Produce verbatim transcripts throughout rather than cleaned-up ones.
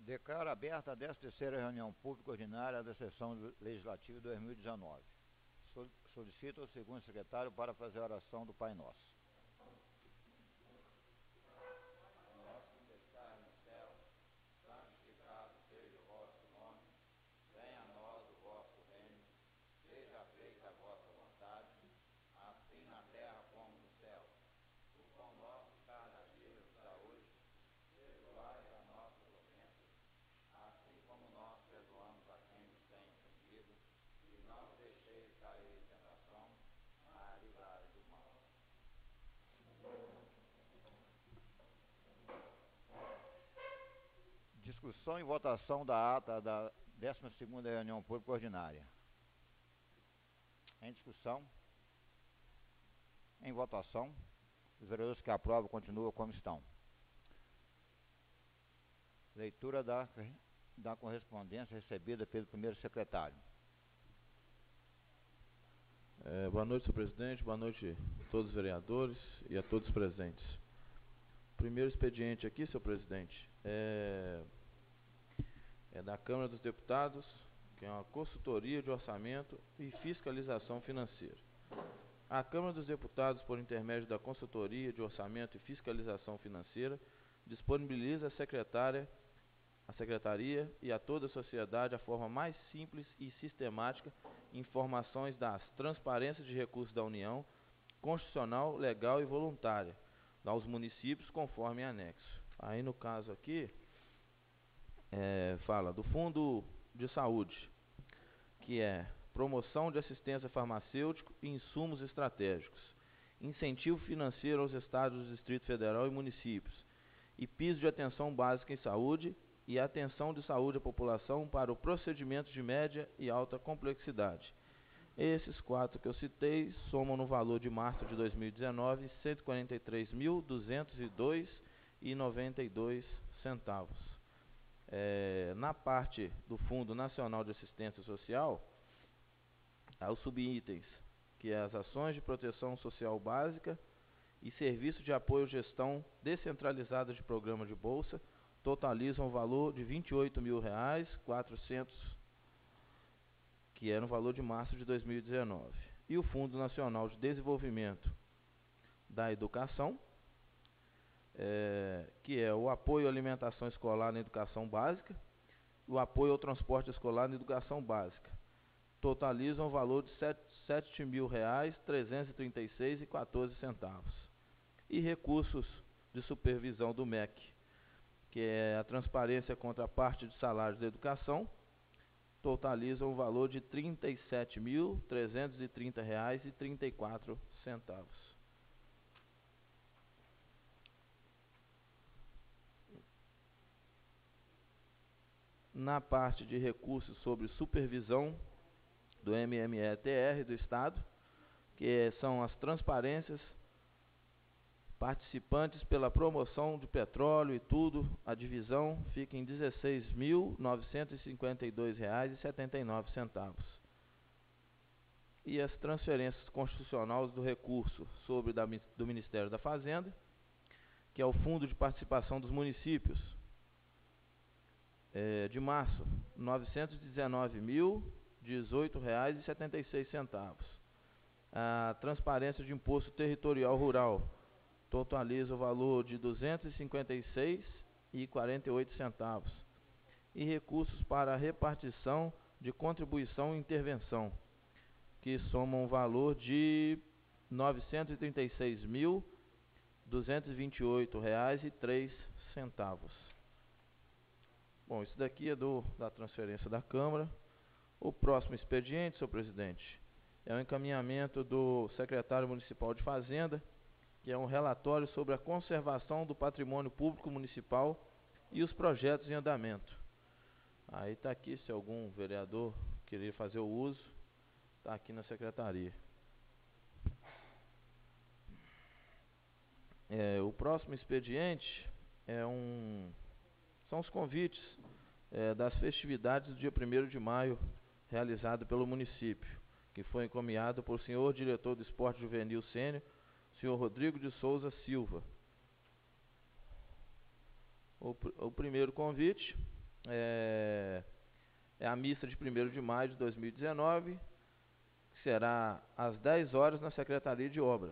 Declaro aberta a décima terceira reunião pública ordinária da sessão legislativa de dois mil e dezenove. Solicito ao segundo secretário para fazer a oração do Pai Nosso. Nosso que estás no céu, santificado seja o vosso nome, venha a nós o vosso reino, seja feita a vossa vontade, assim na terra como no céu. O pão nosso cada dia nos dá hoje, perdoai as nossas ofensas, assim como nós perdoamos a quem nos tem ofendido, e não nos deixeis cair em tentação, mas livrai do mal. Discussão e votação da ata da décima segunda reunião pública ordinária. Em discussão. Em votação. Os vereadores que aprovam continuam como estão. Leitura da, da correspondência recebida pelo primeiro secretário. É, boa noite, senhor presidente. Boa noite a todos os vereadores e a todos os presentes. O primeiro expediente aqui, senhor presidente, é, é da Câmara dos Deputados, que é uma consultoria de orçamento e fiscalização financeira. A Câmara dos Deputados, por intermédio da consultoria de orçamento e fiscalização financeira, disponibiliza a secretária, a secretaria e a toda a sociedade a forma mais simples e sistemática informações das transparências de recursos da União, constitucional, legal e voluntária, aos municípios, conforme anexo. Aí, no caso aqui, é, fala do Fundo de Saúde, que é promoção de assistência farmacêutica e insumos estratégicos, incentivo financeiro aos estados do Distrito Federal e municípios, e piso de atenção básica em saúde e atenção de saúde à população para o procedimento de média e alta complexidade. Esses quatro que eu citei somam no valor de março de dois mil e dezenove cento e quarenta e três mil, duzentos e dois reais e noventa e dois centavos. É, na parte do Fundo Nacional de Assistência Social, há os subitens, que é as ações de proteção social básica e serviço de apoio à gestão descentralizada de programa de bolsa, totalizam o valor de vinte e oito mil reais e quatrocentos centavos, que é no valor de março de dois mil e dezenove. E o Fundo Nacional de Desenvolvimento da Educação, é, que é o apoio à alimentação escolar na educação básica, o apoio ao transporte escolar na educação básica, totalizam o valor de sete mil reais trezentos e trinta e seis reais e quatorze centavos. E recursos de supervisão do M E C, que é a transparência contra a parte de salários da educação, totalizam o valor de trinta e sete mil trezentos e trinta reais e trinta e quatro centavos. Na parte de recursos sobre supervisão do M M E T R do Estado, que são as transparências, participantes pela promoção de petróleo e tudo, a divisão fica em dezesseis mil novecentos e cinquenta e dois reais e setenta e nove centavos. E as transferências constitucionais do recurso sobre da, do Ministério da Fazenda, que é o Fundo de Participação dos Municípios, é, de março, novecentos e dezenove mil dezoito reais e setenta e seis centavos. A transparência de imposto territorial rural totaliza o valor de duzentos e cinquenta e seis reais e quarenta e oito centavos. E recursos para a repartição de contribuição e intervenção, que somam o valor de novecentos e trinta e seis mil duzentos e vinte e oito reais e três centavos. Bom, isso daqui é do, da transferência da Câmara. O próximo expediente, senhor presidente, é o encaminhamento do secretário municipal de Fazenda, que é um relatório sobre a conservação do patrimônio público municipal e os projetos em andamento. Aí está aqui, se algum vereador querer fazer o uso, está aqui na secretaria. É, o próximo expediente é um, são os convites é, das festividades do dia primeiro de maio, realizado pelo município, que foi encaminhado por senhor diretor do Esporte Juvenil Sênior, senhor Rodrigo de Souza Silva. O, o primeiro convite é, é a missa de primeiro de maio de dois mil e dezenove, que será às dez horas na Secretaria de Obras.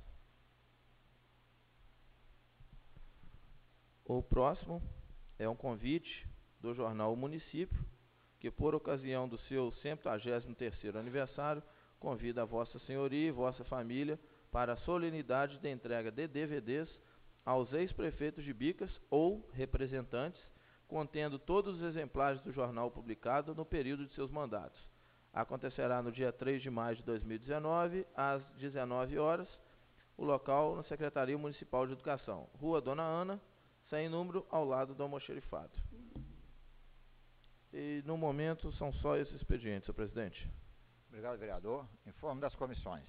O próximo é um convite do jornal O Município, que por ocasião do seu septuagésimo terceiro aniversário, convida a Vossa Senhoria e Vossa Família para a solenidade de entrega de D V Ds aos ex-prefeitos de Bicas ou representantes, contendo todos os exemplares do jornal publicado no período de seus mandatos. Acontecerá no dia três de maio de dois mil e dezenove, às dezenove horas, o local na Secretaria Municipal de Educação, Rua Dona Ana, sem número, ao lado do almoxarifado. E, no momento, são só esses expedientes, senhor presidente. Obrigado, vereador. Informe das comissões.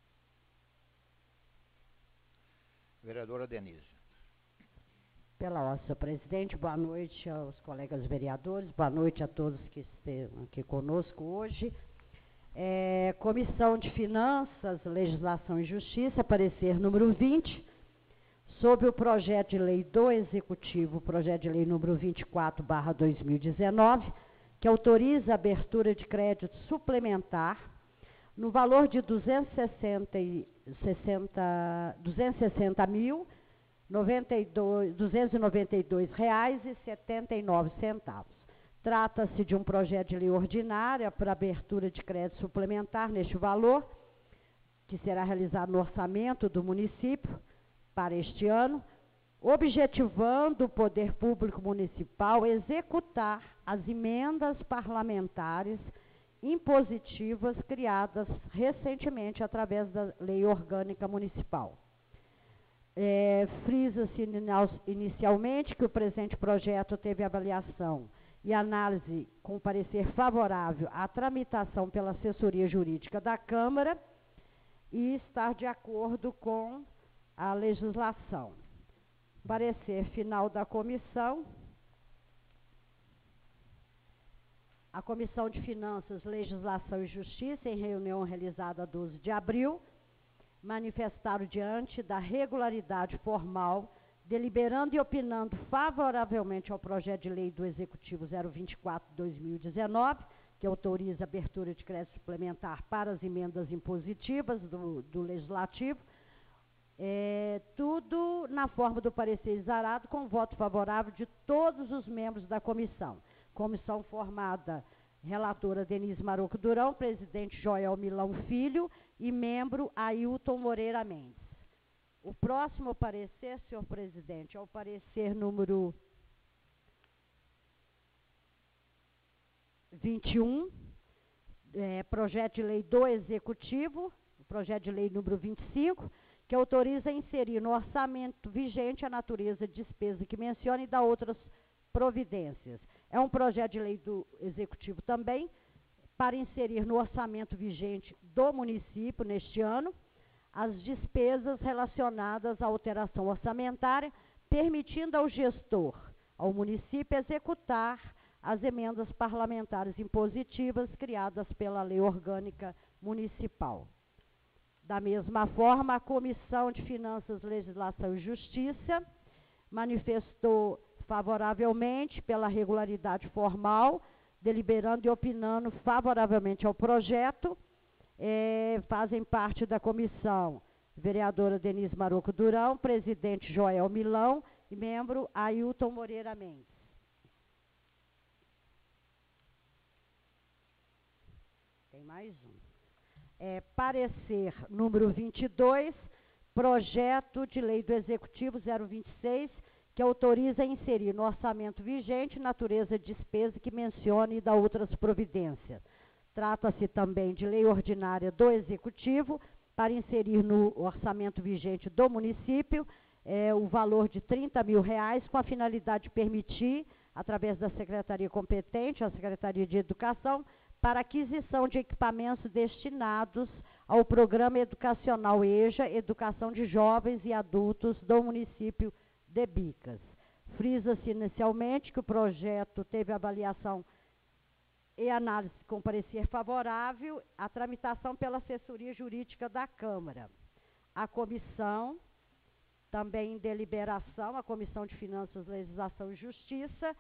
Vereadora Denise. Pela ordem, senhor presidente, boa noite aos colegas vereadores, boa noite a todos que estão aqui conosco hoje. É, Comissão de Finanças, Legislação e Justiça, parecer número vinte, sobre o projeto de lei do Executivo, projeto de lei número vinte e quatro barra dois mil e dezenove, que autoriza a abertura de crédito suplementar no valor de duzentos e sessenta mil, duzentos e noventa e dois reais e setenta e nove centavos. Trata-se de um projeto de lei ordinária para abertura de crédito suplementar neste valor, que será realizado no orçamento do município para este ano, objetivando o poder público municipal executar as emendas parlamentares impositivas criadas recentemente através da Lei Orgânica Municipal. É, frisa-se inicialmente que o presente projeto teve avaliação e análise com parecer favorável à tramitação pela assessoria jurídica da Câmara e estar de acordo com a legislação. Parecer final da comissão. A Comissão de Finanças, Legislação e Justiça, em reunião realizada doze de abril, manifestaram diante da regularidade formal, deliberando e opinando favoravelmente ao projeto de lei do Executivo zero vinte e quatro barra dois mil e dezenove, que autoriza a abertura de crédito suplementar para as emendas impositivas do, do Legislativo, é, tudo na forma do parecer exarado, com voto favorável de todos os membros da comissão. Comissão formada, relatora Denise Maroco Durão, presidente Joel Milão Filho e membro Ailton Moreira Mendes. O próximo parecer, senhor presidente, é o parecer número vinte e um, é, projeto de lei do Executivo, projeto de lei número vinte e cinco, que autoriza a inserir no orçamento vigente a natureza de despesa que menciona e dá outras providências. É um projeto de lei do Executivo também, para inserir no orçamento vigente do município neste ano as despesas relacionadas à alteração orçamentária, permitindo ao gestor, ao município, executar as emendas parlamentares impositivas criadas pela Lei Orgânica Municipal. Da mesma forma, a Comissão de Finanças, Legislação e Justiça manifestou favoravelmente pela regularidade formal, deliberando e opinando favoravelmente ao projeto. É, fazem parte da comissão vereadora Denise Maroco Durão, presidente Joel Milão e membro Ailton Moreira Mendes. Tem mais um. É, parecer número vinte e dois, projeto de lei do Executivo zero vinte e seis, que autoriza a inserir no orçamento vigente natureza de despesa que mencione e dá outras providências. Trata-se também de lei ordinária do Executivo para inserir no orçamento vigente do município é, o valor de trinta mil reais com a finalidade de permitir, através da secretaria competente, a Secretaria de Educação, para aquisição de equipamentos destinados ao Programa Educacional EJA, Educação de Jovens e Adultos do município de Bicas. Frisa-se inicialmente que o projeto teve avaliação e análise com parecer favorável à tramitação pela assessoria jurídica da Câmara. A comissão, também em deliberação, a Comissão de Finanças, Legislação e Justiça,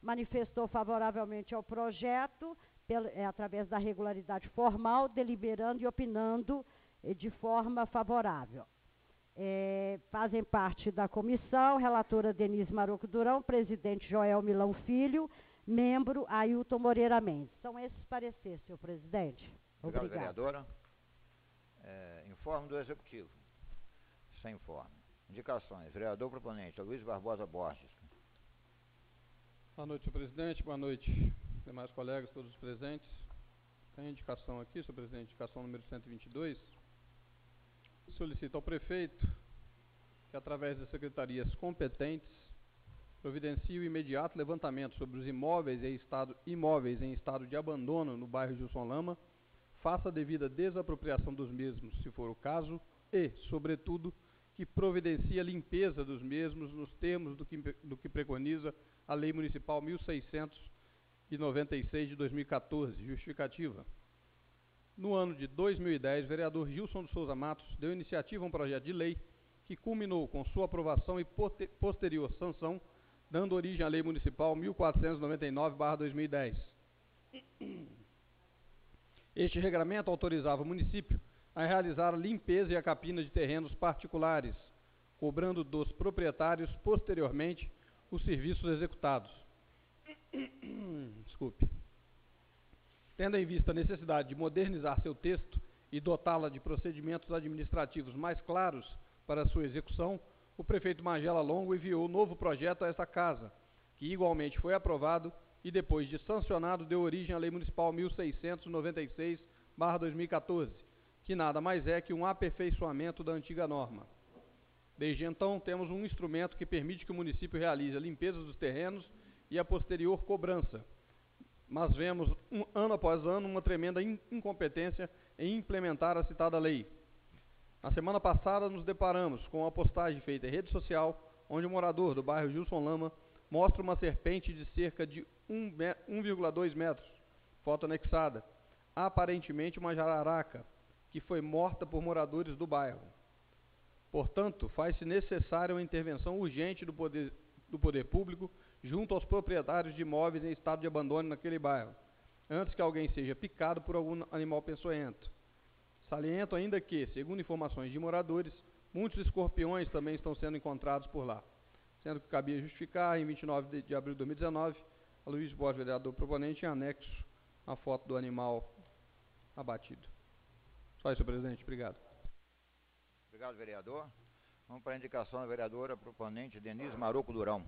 manifestou favoravelmente ao projeto, pelo, é, através da regularidade formal, deliberando e opinando eh, de forma favorável. É, fazem parte da comissão, relatora Denise Maroco Durão, presidente Joel Milão Filho, membro Ailton Moreira Mendes. São esses pareceres, senhor presidente. Obrigado, Obrigada. vereadora. É, informe do Executivo. Sem informe. Indicações. Vereador proponente, Luiz Barbosa Borges. Boa noite, senhor presidente. Boa noite, demais colegas, todos os presentes. Tem indicação aqui, senhor presidente, indicação número cento e vinte e dois. Solicita ao prefeito que, através das secretarias competentes, providencie o imediato levantamento sobre os imóveis em estado, imóveis em estado de abandono no bairro Gilson Lama, faça a devida desapropriação dos mesmos, se for o caso, e, sobretudo, que providencie a limpeza dos mesmos nos termos do que, do que preconiza a Lei Municipal mil seiscentos e noventa e seis de dois mil e quatorze, justificativa. No ano de dois mil e dez, o vereador Gilson de Souza Matos deu iniciativa a um projeto de lei que culminou com sua aprovação e posterior sanção, dando origem à Lei Municipal mil quatrocentos e noventa e nove barra dois mil e dez. Este regramento autorizava o município a realizar a limpeza e a capina de terrenos particulares, cobrando dos proprietários, posteriormente, os serviços executados. Desculpe. Tendo em vista a necessidade de modernizar seu texto e dotá-la de procedimentos administrativos mais claros para sua execução, o prefeito Magela Longo enviou o novo projeto a esta casa, que igualmente foi aprovado e, depois de sancionado, deu origem à Lei Municipal mil seiscentos e noventa e seis barra dois mil e quatorze, que nada mais é que um aperfeiçoamento da antiga norma. Desde então, temos um instrumento que permite que o município realize a limpeza dos terrenos e a posterior cobrança, mas vemos, um, ano após ano, uma tremenda in incompetência em implementar a citada lei. Na semana passada, nos deparamos com uma postagem feita em rede social, onde o morador do bairro Gilson Lama mostra uma serpente de cerca de um vírgula dois metros, foto anexada, aparentemente uma jararaca, que foi morta por moradores do bairro. Portanto, faz-se necessária uma intervenção urgente do poder, do poder público junto aos proprietários de imóveis em estado de abandono naquele bairro, antes que alguém seja picado por algum animal peçonhento. Saliento ainda que, segundo informações de moradores, muitos escorpiões também estão sendo encontrados por lá, sendo que cabia justificar, em vinte e nove de abril de dois mil e dezenove, a Luiz Borges, vereador proponente, em anexo a foto do animal abatido. Só isso, presidente. Obrigado. Obrigado, vereador. Vamos para a indicação da vereadora proponente Denise Maroco Durão.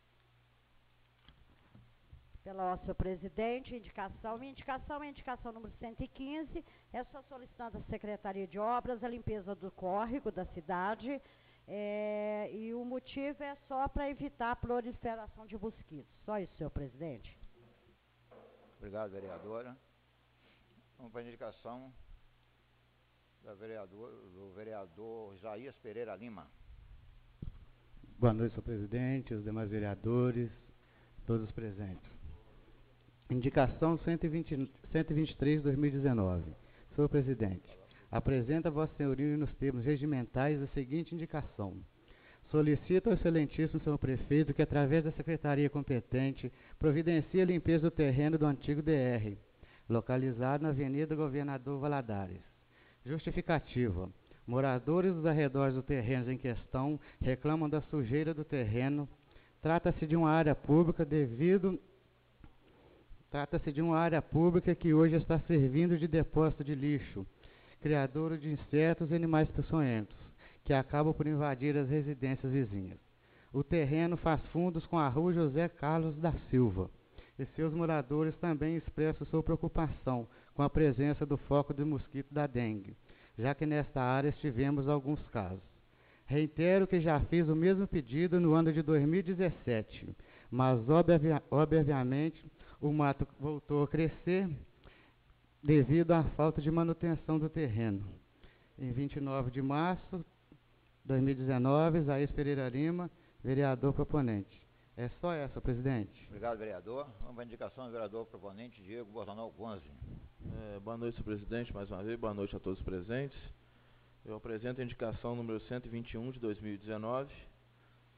Pela ordem, senhor presidente, indicação. Minha indicação é a indicação número cento e quinze. É só solicitando à Secretaria de Obras a limpeza do córrego da cidade. É, e o motivo é só para evitar a proliferação de mosquitos. Só isso, senhor presidente. Obrigado, vereadora. Vamos para a indicação da vereador, do vereador Isaías Pereira Lima. Boa noite, senhor presidente, os demais vereadores, todos presentes. Indicação cento e vinte, cento e vinte e três de dois mil e dezenove. Senhor presidente, apresenta a vossa senhoria nos termos regimentais a seguinte indicação. Solicito ao excelentíssimo senhor prefeito que, através da secretaria competente, providencie a limpeza do terreno do antigo D R, localizado na Avenida Governador Valadares. Justificativa. Moradores dos arredores do terreno em questão reclamam da sujeira do terreno. Trata-se de uma área pública devido... Trata-se de uma área pública que hoje está servindo de depósito de lixo, criadouro de insetos e animais peçonhentos, que acabam por invadir as residências vizinhas. O terreno faz fundos com a rua José Carlos da Silva, e seus moradores também expressam sua preocupação com a presença do foco do mosquito da dengue, já que nesta área tivemos alguns casos. Reitero que já fiz o mesmo pedido no ano de dois mil e dezessete, mas obvia, obviamente o mato voltou a crescer devido à falta de manutenção do terreno. Em vinte e nove de março de dois mil e dezenove, Isaías Pereira Lima, vereador proponente. É só essa, presidente. Obrigado, vereador. Vamos para a indicação do vereador proponente, Diego Bortonal Gonzi. É, boa noite, senhor presidente, mais uma vez. Boa noite a todos os presentes. Eu apresento a indicação número cento e vinte e um de dois mil e dezenove.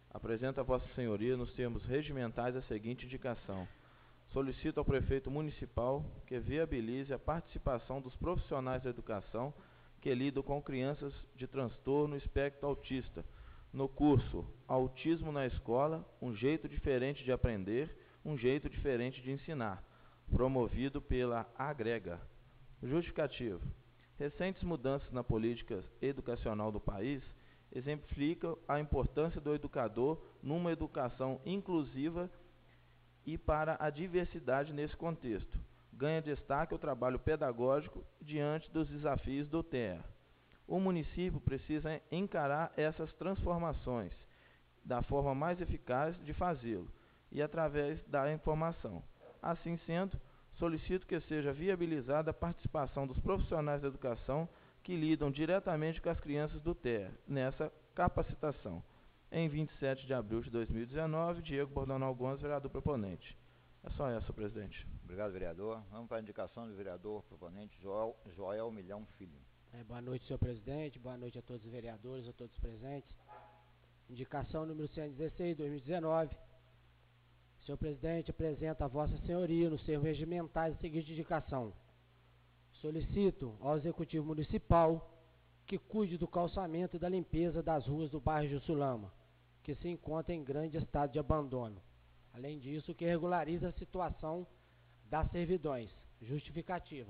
Apresento a Vossa Senhoria, nos termos regimentais, a seguinte indicação. Solicito ao prefeito municipal que viabilize a participação dos profissionais da educação que lidam com crianças de transtorno espectro autista no curso Autismo na Escola, um jeito diferente de aprender, um jeito diferente de ensinar, promovido pela Agrega. Justificativo. Recentes mudanças na política educacional do país exemplificam a importância do educador numa educação inclusiva e para a diversidade nesse contexto. Ganha destaque o trabalho pedagógico diante dos desafios do T E A. O município precisa encarar essas transformações da forma mais eficaz de fazê-lo e através da informação. Assim sendo, solicito que seja viabilizada a participação dos profissionais da educação que lidam diretamente com as crianças do T E A nessa capacitação. Em vinte e sete de abril de dois mil e dezenove, Diego Bordonal Gomes, vereador proponente. É só essa, presidente. Obrigado, vereador. Vamos para a indicação do vereador proponente Joel, Joel Milhão Filho. É, boa noite, senhor presidente. Boa noite a todos os vereadores, a todos os presentes. Indicação número cento e dezesseis, dois mil e dezenove. Senhor presidente, apresenta a Vossa Senhoria, nos termos regimentais, a seguinte indicação. Solicito ao Executivo Municipal que cuide do calçamento e da limpeza das ruas do bairro Jussulama, que se encontra em grande estado de abandono. Além disso, que regularize a situação das servidões. Justificativa.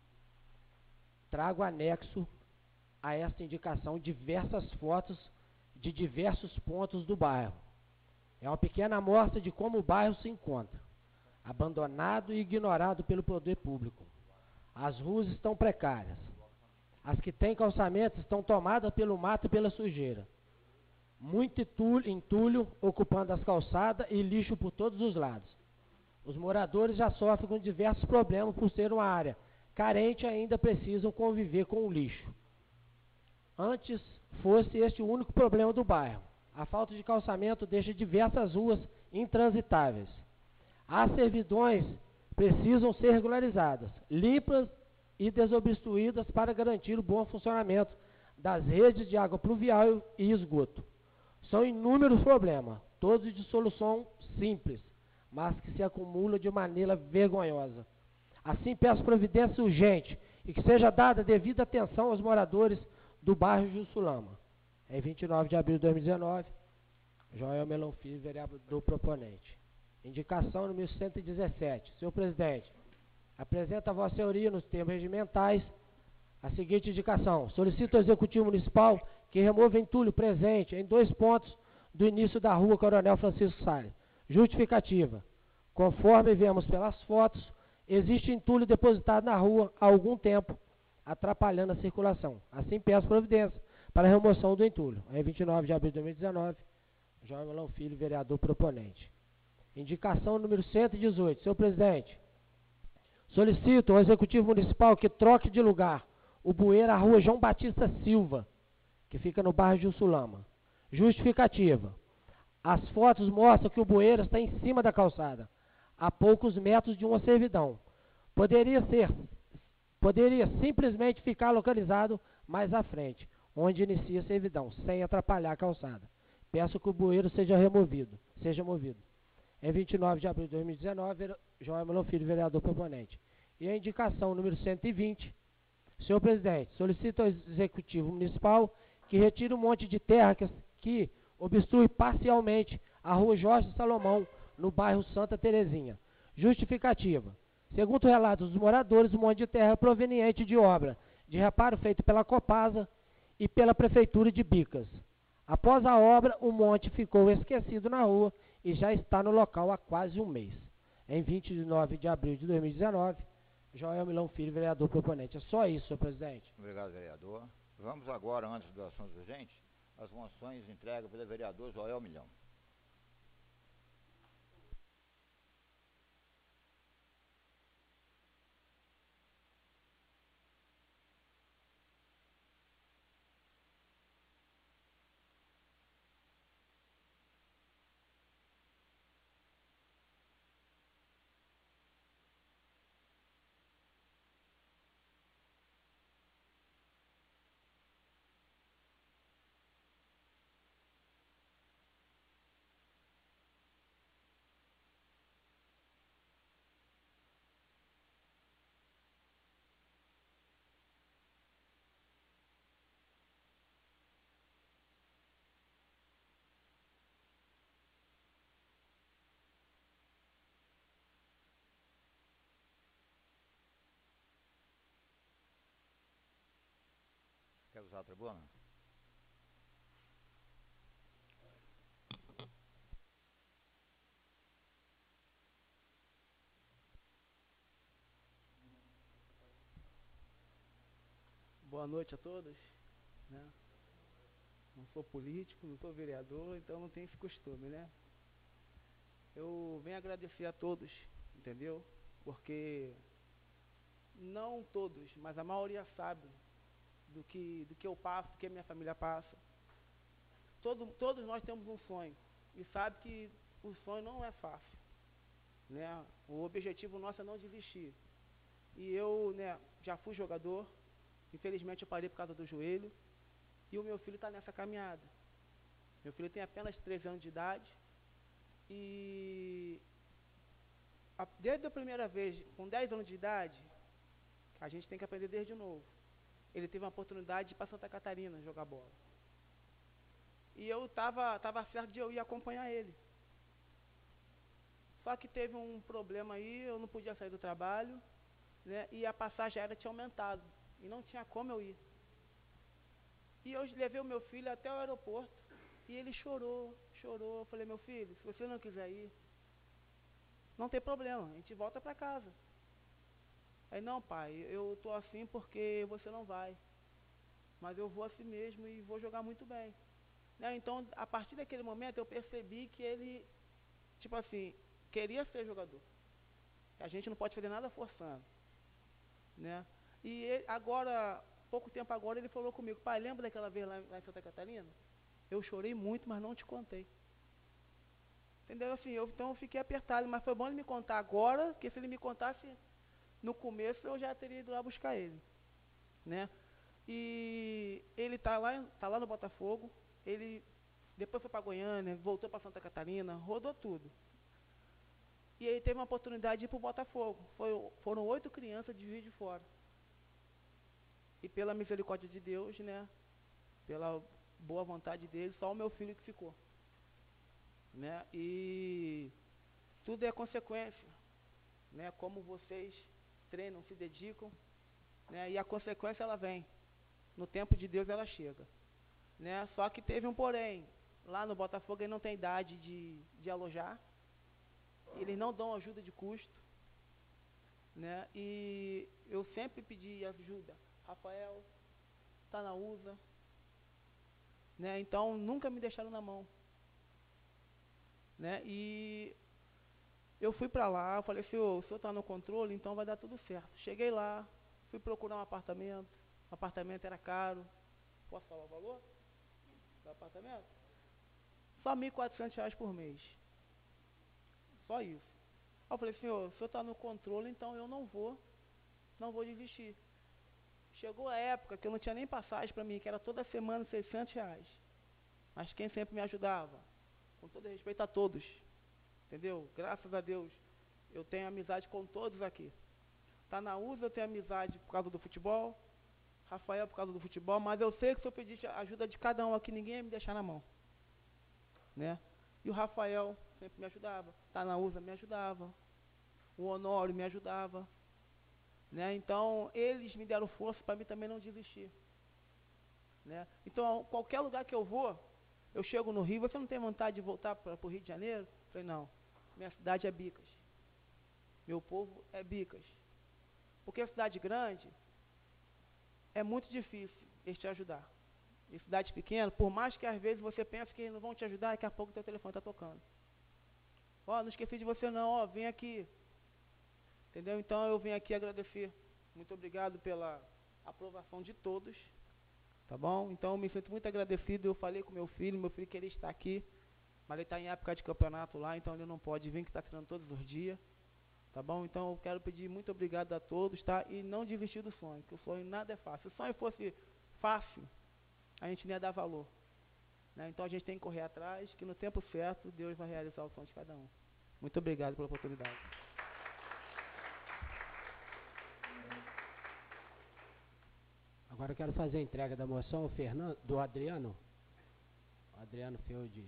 Trago anexo a esta indicação diversas fotos de diversos pontos do bairro. É uma pequena amostra de como o bairro se encontra, abandonado e ignorado pelo poder público. As ruas estão precárias. As que têm calçamento estão tomadas pelo mato e pela sujeira. Muito entulho, entulho ocupando as calçadas e lixo por todos os lados. Os moradores já sofrem com diversos problemas por ser uma área carente e ainda precisam conviver com o lixo. Antes fosse este o único problema do bairro. A falta de calçamento deixa diversas ruas intransitáveis. As servidões precisam ser regularizadas, limpas e desobstruídas para garantir o bom funcionamento das redes de água pluvial e esgoto. São inúmeros problemas, todos de solução simples, mas que se acumulam de maneira vergonhosa. Assim, peço providência urgente e que seja dada devida atenção aos moradores do bairro Jussulama. Em vinte e nove de abril de dois mil e dezenove, Joel Melão Filho, vereador proponente. Indicação número cento e dezessete. Senhor presidente, apresenta a Vossa Senhoria, nos termos regimentais, a seguinte indicação. Solicito ao Executivo Municipal que remova entulho presente em dois pontos do início da rua Coronel Francisco Salles. Justificativa. Conforme vemos pelas fotos, existe entulho depositado na rua há algum tempo, atrapalhando a circulação. Assim, peço providência para a remoção do entulho. Em vinte e nove de abril de dois mil e dezenove, João Melão Filho, vereador proponente. Indicação número cento e dezoito. Senhor presidente, solicito ao Executivo Municipal que troque de lugar o bueiro à rua João Batista Silva, que fica no bairro Jussulama. Justificativa. As fotos mostram que o bueiro está em cima da calçada, a poucos metros de uma servidão. Poderia ser, poderia simplesmente ficar localizado mais à frente, onde inicia a servidão, sem atrapalhar a calçada. Peço que o bueiro seja removido, seja movido. Em vinte e nove de abril de dois mil e dezenove, João Melão Filho, vereador proponente. E a indicação número cento e vinte. Senhor presidente, solicito ao Executivo Municipal que retire um monte de terra que, que obstrui parcialmente a rua Jorge Salomão, no bairro Santa Terezinha. Justificativa. Segundo o relato dos moradores, o monte de terra é proveniente de obra de reparo feito pela Copasa e pela Prefeitura de Bicas. Após a obra, o monte ficou esquecido na rua e já está no local há quase um mês. Em vinte e nove de abril de dois mil e dezenove, Joel Milão Filho, vereador proponente. É só isso, senhor presidente. Obrigado, vereador. Vamos agora, antes do assunto urgente, as moções entregues pelo vereador Joel Milhão. quer usar a tribuna? Boa noite a todos, né? Não sou político, não sou vereador, então não tenho esse costume, né? Eu venho agradecer a todos, entendeu? Porque não todos, mas a maioria sabe do que, do que eu passo, do que a minha família passa. Todo, todos nós temos um sonho e sabe que o sonho não é fácil, né? O objetivo nosso é não desistir. E eu, né, já fui jogador. Infelizmente eu parei por causa do joelho. E o meu filho está nessa caminhada. Meu filho tem apenas treze anos de idade. E a, desde a primeira vez, com dez anos de idade, a gente tem que aprender desde novo. Ele teve uma oportunidade de ir para Santa Catarina jogar bola. E eu estava tava certo de eu ir acompanhar ele. Só que teve um problema aí, eu não podia sair do trabalho, né, e a passagem aérea tinha aumentado. E não tinha como eu ir. E eu levei o meu filho até o aeroporto. E ele chorou, chorou. Eu falei, meu filho, se você não quiser ir, não tem problema, a gente volta para casa. Aí, não, pai, eu estou assim porque você não vai. Mas eu vou assim mesmo e vou jogar muito bem. Né? Então, a partir daquele momento, eu percebi que ele, tipo assim, queria ser jogador. A gente não pode fazer nada forçando. Né? E ele, agora, pouco tempo agora, ele falou comigo, pai, lembra daquela vez lá, lá em Santa Catarina? Eu chorei muito, mas não te contei. Entendeu? Assim, eu, então eu fiquei apertado, mas foi bom ele me contar agora, porque se ele me contasse no começo, eu já teria ido lá buscar ele. Né? E ele está lá, tá lá no Botafogo, ele depois foi para Goiânia, voltou para Santa Catarina, rodou tudo. E ele teve uma oportunidade de ir para o Botafogo. Foi, foram oito crianças de Juiz de Fora. E pela misericórdia de Deus, né, pela boa vontade dele, só o meu filho que ficou. Né? E tudo é consequência. Né? Como vocês treinam, se dedicam, né? E a consequência ela vem. No tempo de Deus ela chega. Né? Só que teve um porém. Lá no Botafogo ele não tem idade de, de alojar. Eles não dão ajuda de custo. Né? E eu sempre pedi ajuda. Rafael, está na U S A. Né? Então nunca me deixaram na mão. Né? E eu fui para lá, falei, senhor, o senhor está no controle, então vai dar tudo certo. Cheguei lá, fui procurar um apartamento. O apartamento era caro. Posso falar o valor do apartamento? Só mil e quatrocentos reais por mês. Só isso. Aí eu falei, senhor, o senhor está no controle, então eu não vou, não vou desistir. Chegou a época que eu não tinha nem passagem para mim, que era toda semana seiscentos reais. Mas quem sempre me ajudava? Com todo respeito a todos. Entendeu? Graças a Deus, eu tenho amizade com todos aqui. Tá na U S A, eu tenho amizade por causa do futebol. Rafael por causa do futebol, mas eu sei que se eu pedisse ajuda de cada um aqui, ninguém ia me deixar na mão. Né? E o Rafael sempre me ajudava. Tá na U S A, me ajudava. O Honório me ajudava. Né? Então, eles me deram força para mim também não desistir. Né? Então, qualquer lugar que eu vou, eu chego no Rio, você não tem vontade de voltar para o Rio de Janeiro? Eu falei, não, minha cidade é Bicas. Meu povo é Bicas. Porque a cidade grande é muito difícil eles te ajudar. Em cidade pequena, por mais que às vezes você pense que eles não vão te ajudar, daqui a pouco o teu telefone está tocando. Ó, oh, não esqueci de você não, ó, oh, vem aqui. Entendeu? Então eu vim aqui agradecer. Muito obrigado pela aprovação de todos. Tá bom? Então eu me sinto muito agradecido. Eu falei com meu filho, meu filho queria estar aqui, mas ele está em época de campeonato lá, então ele não pode vir, que está treinando todos os dias. Tá bom? Então eu quero pedir muito obrigado a todos, tá? E não desistir do sonho, que o sonho nada é fácil. Se o sonho fosse fácil, a gente não ia dar valor. Né? Então a gente tem que correr atrás, que no tempo certo Deus vai realizar o sonho de cada um. Muito obrigado pela oportunidade. Agora eu quero fazer a entrega da moção ao Fernando, do Adriano. O Adriano Field.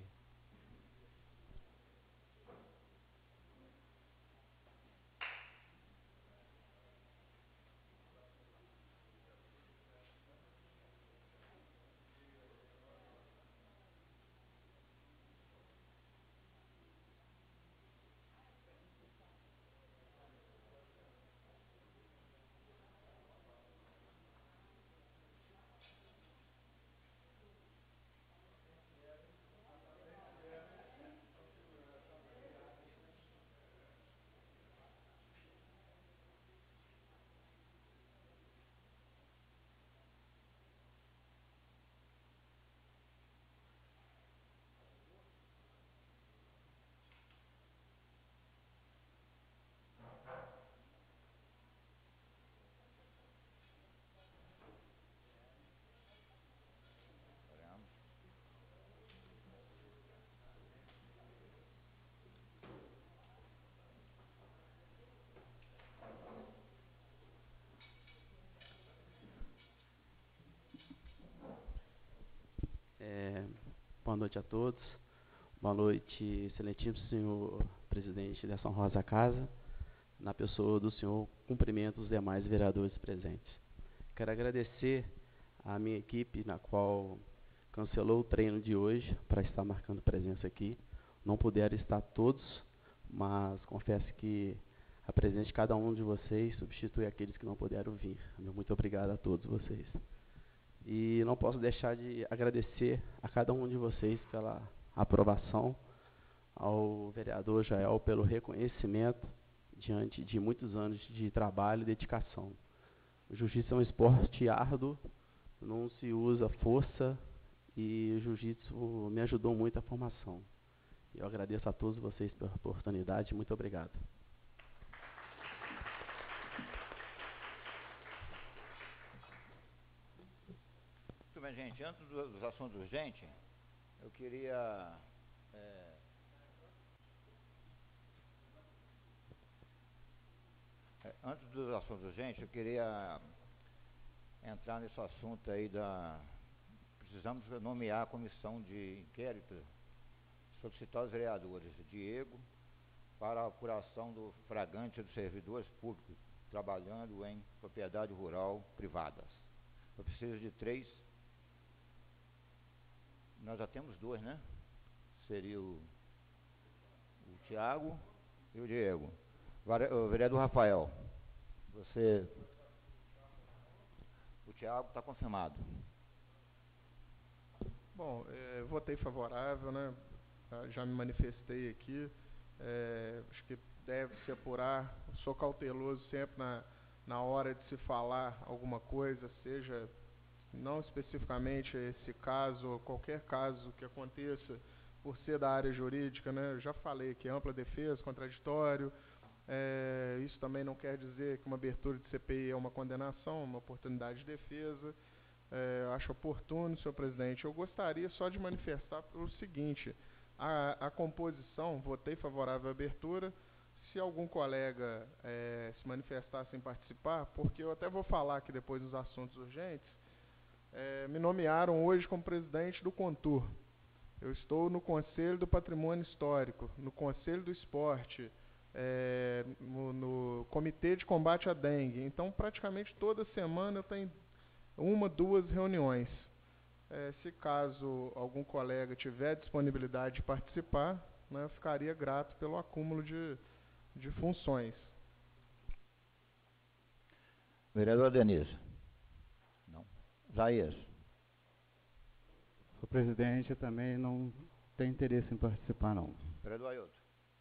É, boa noite a todos. Boa noite, excelentíssimo senhor presidente dessa honrosa casa. Na pessoa do senhor, cumprimento os demais vereadores presentes. Quero agradecer à minha equipe, na qual cancelou o treino de hoje para estar marcando presença aqui. Não puderam estar todos, mas confesso que a presença de cada um de vocês substitui aqueles que não puderam vir. Meu muito obrigado a todos vocês. E não posso deixar de agradecer a cada um de vocês pela aprovação, ao vereador Jael pelo reconhecimento diante de muitos anos de trabalho e dedicação. O jiu-jitsu é um esporte árduo, não se usa força, e o jiu-jitsu me ajudou muito a formação. Eu agradeço a todos vocês pela oportunidade. Muito obrigado. Muito bem, gente. Antes do- dos assuntos urgentes, eu queria... é, é, antes dos assuntos urgentes, eu queria entrar nesse assunto aí da... Precisamos nomear a comissão de inquérito, solicitar os vereadores Diego para a apuração do flagrante dos servidores públicos trabalhando em propriedade rural privadas. Eu preciso de três. Nós já temos dois, né? Seria o, o Tiago e o Diego. Vare- O vereador Rafael, você... O Tiago está confirmado. Bom, eh, votei favorável, né? Ah, já me manifestei aqui. Eh, acho que deve se apurar. Sou cauteloso sempre na, na hora de se falar alguma coisa, seja não especificamente esse caso, ou qualquer caso que aconteça por ser da área jurídica, né? Eu já falei que ampla defesa, contraditório. Eh, isso também não quer dizer que uma abertura de C P I é uma condenação, uma oportunidade de defesa. É, acho oportuno, senhor presidente. Eu gostaria só de manifestar o seguinte: a, a composição, votei favorável à abertura. Se algum colega é, se manifestasse em participar, porque eu até vou falar aqui depois dos assuntos urgentes, é, me nomearam hoje como presidente do Contur. Eu estou no Conselho do Patrimônio Histórico, no Conselho do Esporte, é, no, no Comitê de Combate à Dengue. Então, praticamente toda semana eu tenho uma, duas reuniões. É, se caso algum colega tiver disponibilidade de participar, né, eu ficaria grato pelo acúmulo de, de funções. Vereador Denise. Não. Jair. Senhor presidente, eu também não tenho interesse em participar, não. Vereador Ailton.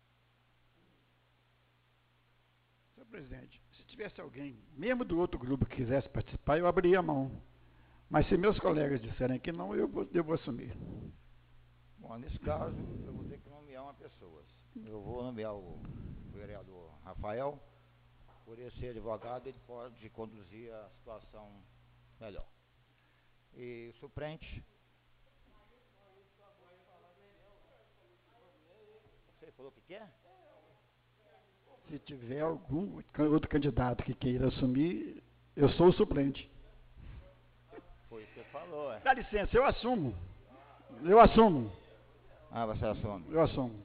Senhor presidente, se tivesse alguém, mesmo do outro grupo, que quisesse participar, eu abriria a mão. Mas se meus colegas disserem que não, eu vou, eu vou assumir. Bom, nesse caso, eu vou ter que nomear uma pessoa. Eu vou nomear o vereador Rafael. Por ele ser advogado, ele pode conduzir a situação melhor. E o suplente... Você falou que quer? Se tiver algum outro candidato que queira assumir, eu sou o suplente. Foi o que você falou, é? Dá licença, eu assumo. Eu assumo. Ah, você assume. Eu assumo.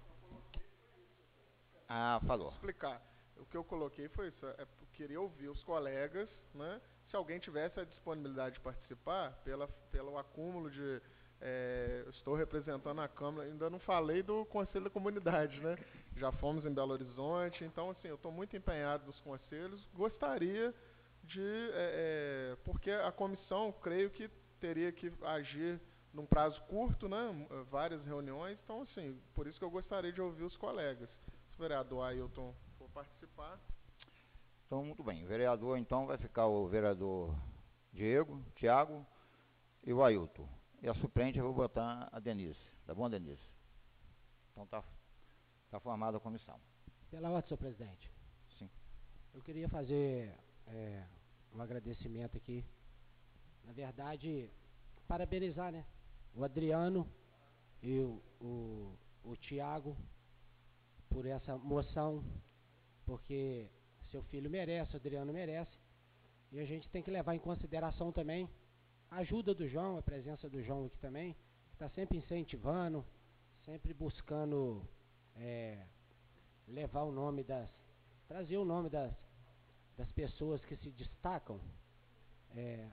Ah, falou. Explicar. O que eu coloquei foi isso. É, eu queria ouvir os colegas, né? Se alguém tivesse a disponibilidade de participar, pela, pelo acúmulo de... É, eu estou representando a Câmara, ainda não falei do Conselho da Comunidade, né? Já fomos em Belo Horizonte, então, assim, eu estou muito empenhado nos conselhos. Gostaria de... É, é, porque a comissão, creio que teria que agir num prazo curto, né? Várias reuniões. Então, assim, por isso que eu gostaria de ouvir os colegas. Se o vereador Ailton for participar... Então, muito bem. O vereador, então, vai ficar o vereador Diego, Tiago e o Ailton. E a suplente eu vou botar a Denise. Tá bom, Denise? Então tá, tá formada a comissão. Pela ordem, senhor presidente. Sim. Eu queria fazer é, um agradecimento aqui. Na verdade, parabenizar, né? O Adriano e o, o, o Tiago por essa moção, porque seu filho merece, o Adriano merece. E a gente tem que levar em consideração também a ajuda do João, a presença do João aqui também, que está sempre incentivando, sempre buscando é, levar o nome das, trazer o nome das, das pessoas que se destacam, é,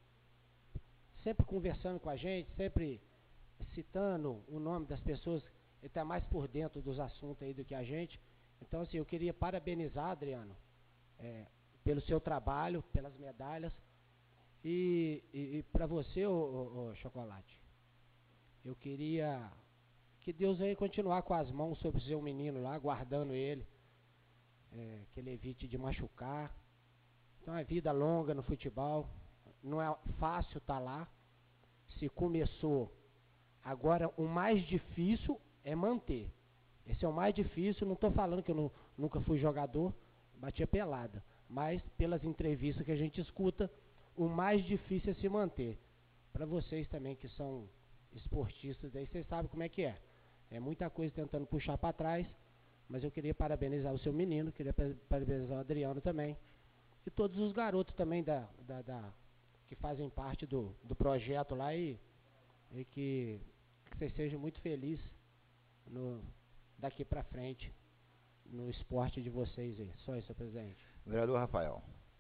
sempre conversando com a gente, sempre citando o nome das pessoas, ele está mais por dentro dos assuntos aí do que a gente. Então, assim, eu queria parabenizar, Adriano, é, pelo seu trabalho, pelas medalhas, e, e, e para você, ô, ô, ô, Chocolate, eu queria que Deus venha continuar com as mãos sobre o seu menino lá, guardando ele, é, que ele evite de machucar. Então, é vida longa no futebol, não é fácil estar lá. Se começou, agora o mais difícil é manter. Esse é o mais difícil, não estou falando que eu não, nunca fui jogador, batia pelada, mas pelas entrevistas que a gente escuta, o mais difícil é se manter. Para vocês também que são esportistas, aí vocês sabem como é que é. É muita coisa tentando puxar para trás, mas eu queria parabenizar o seu menino, queria parabenizar o Adriano também, e todos os garotos também da, da, da, que fazem parte do, do projeto lá, e, e que, que vocês sejam muito felizes no, daqui para frente no esporte de vocês aí. Só isso, presidente. Vereador Rafael.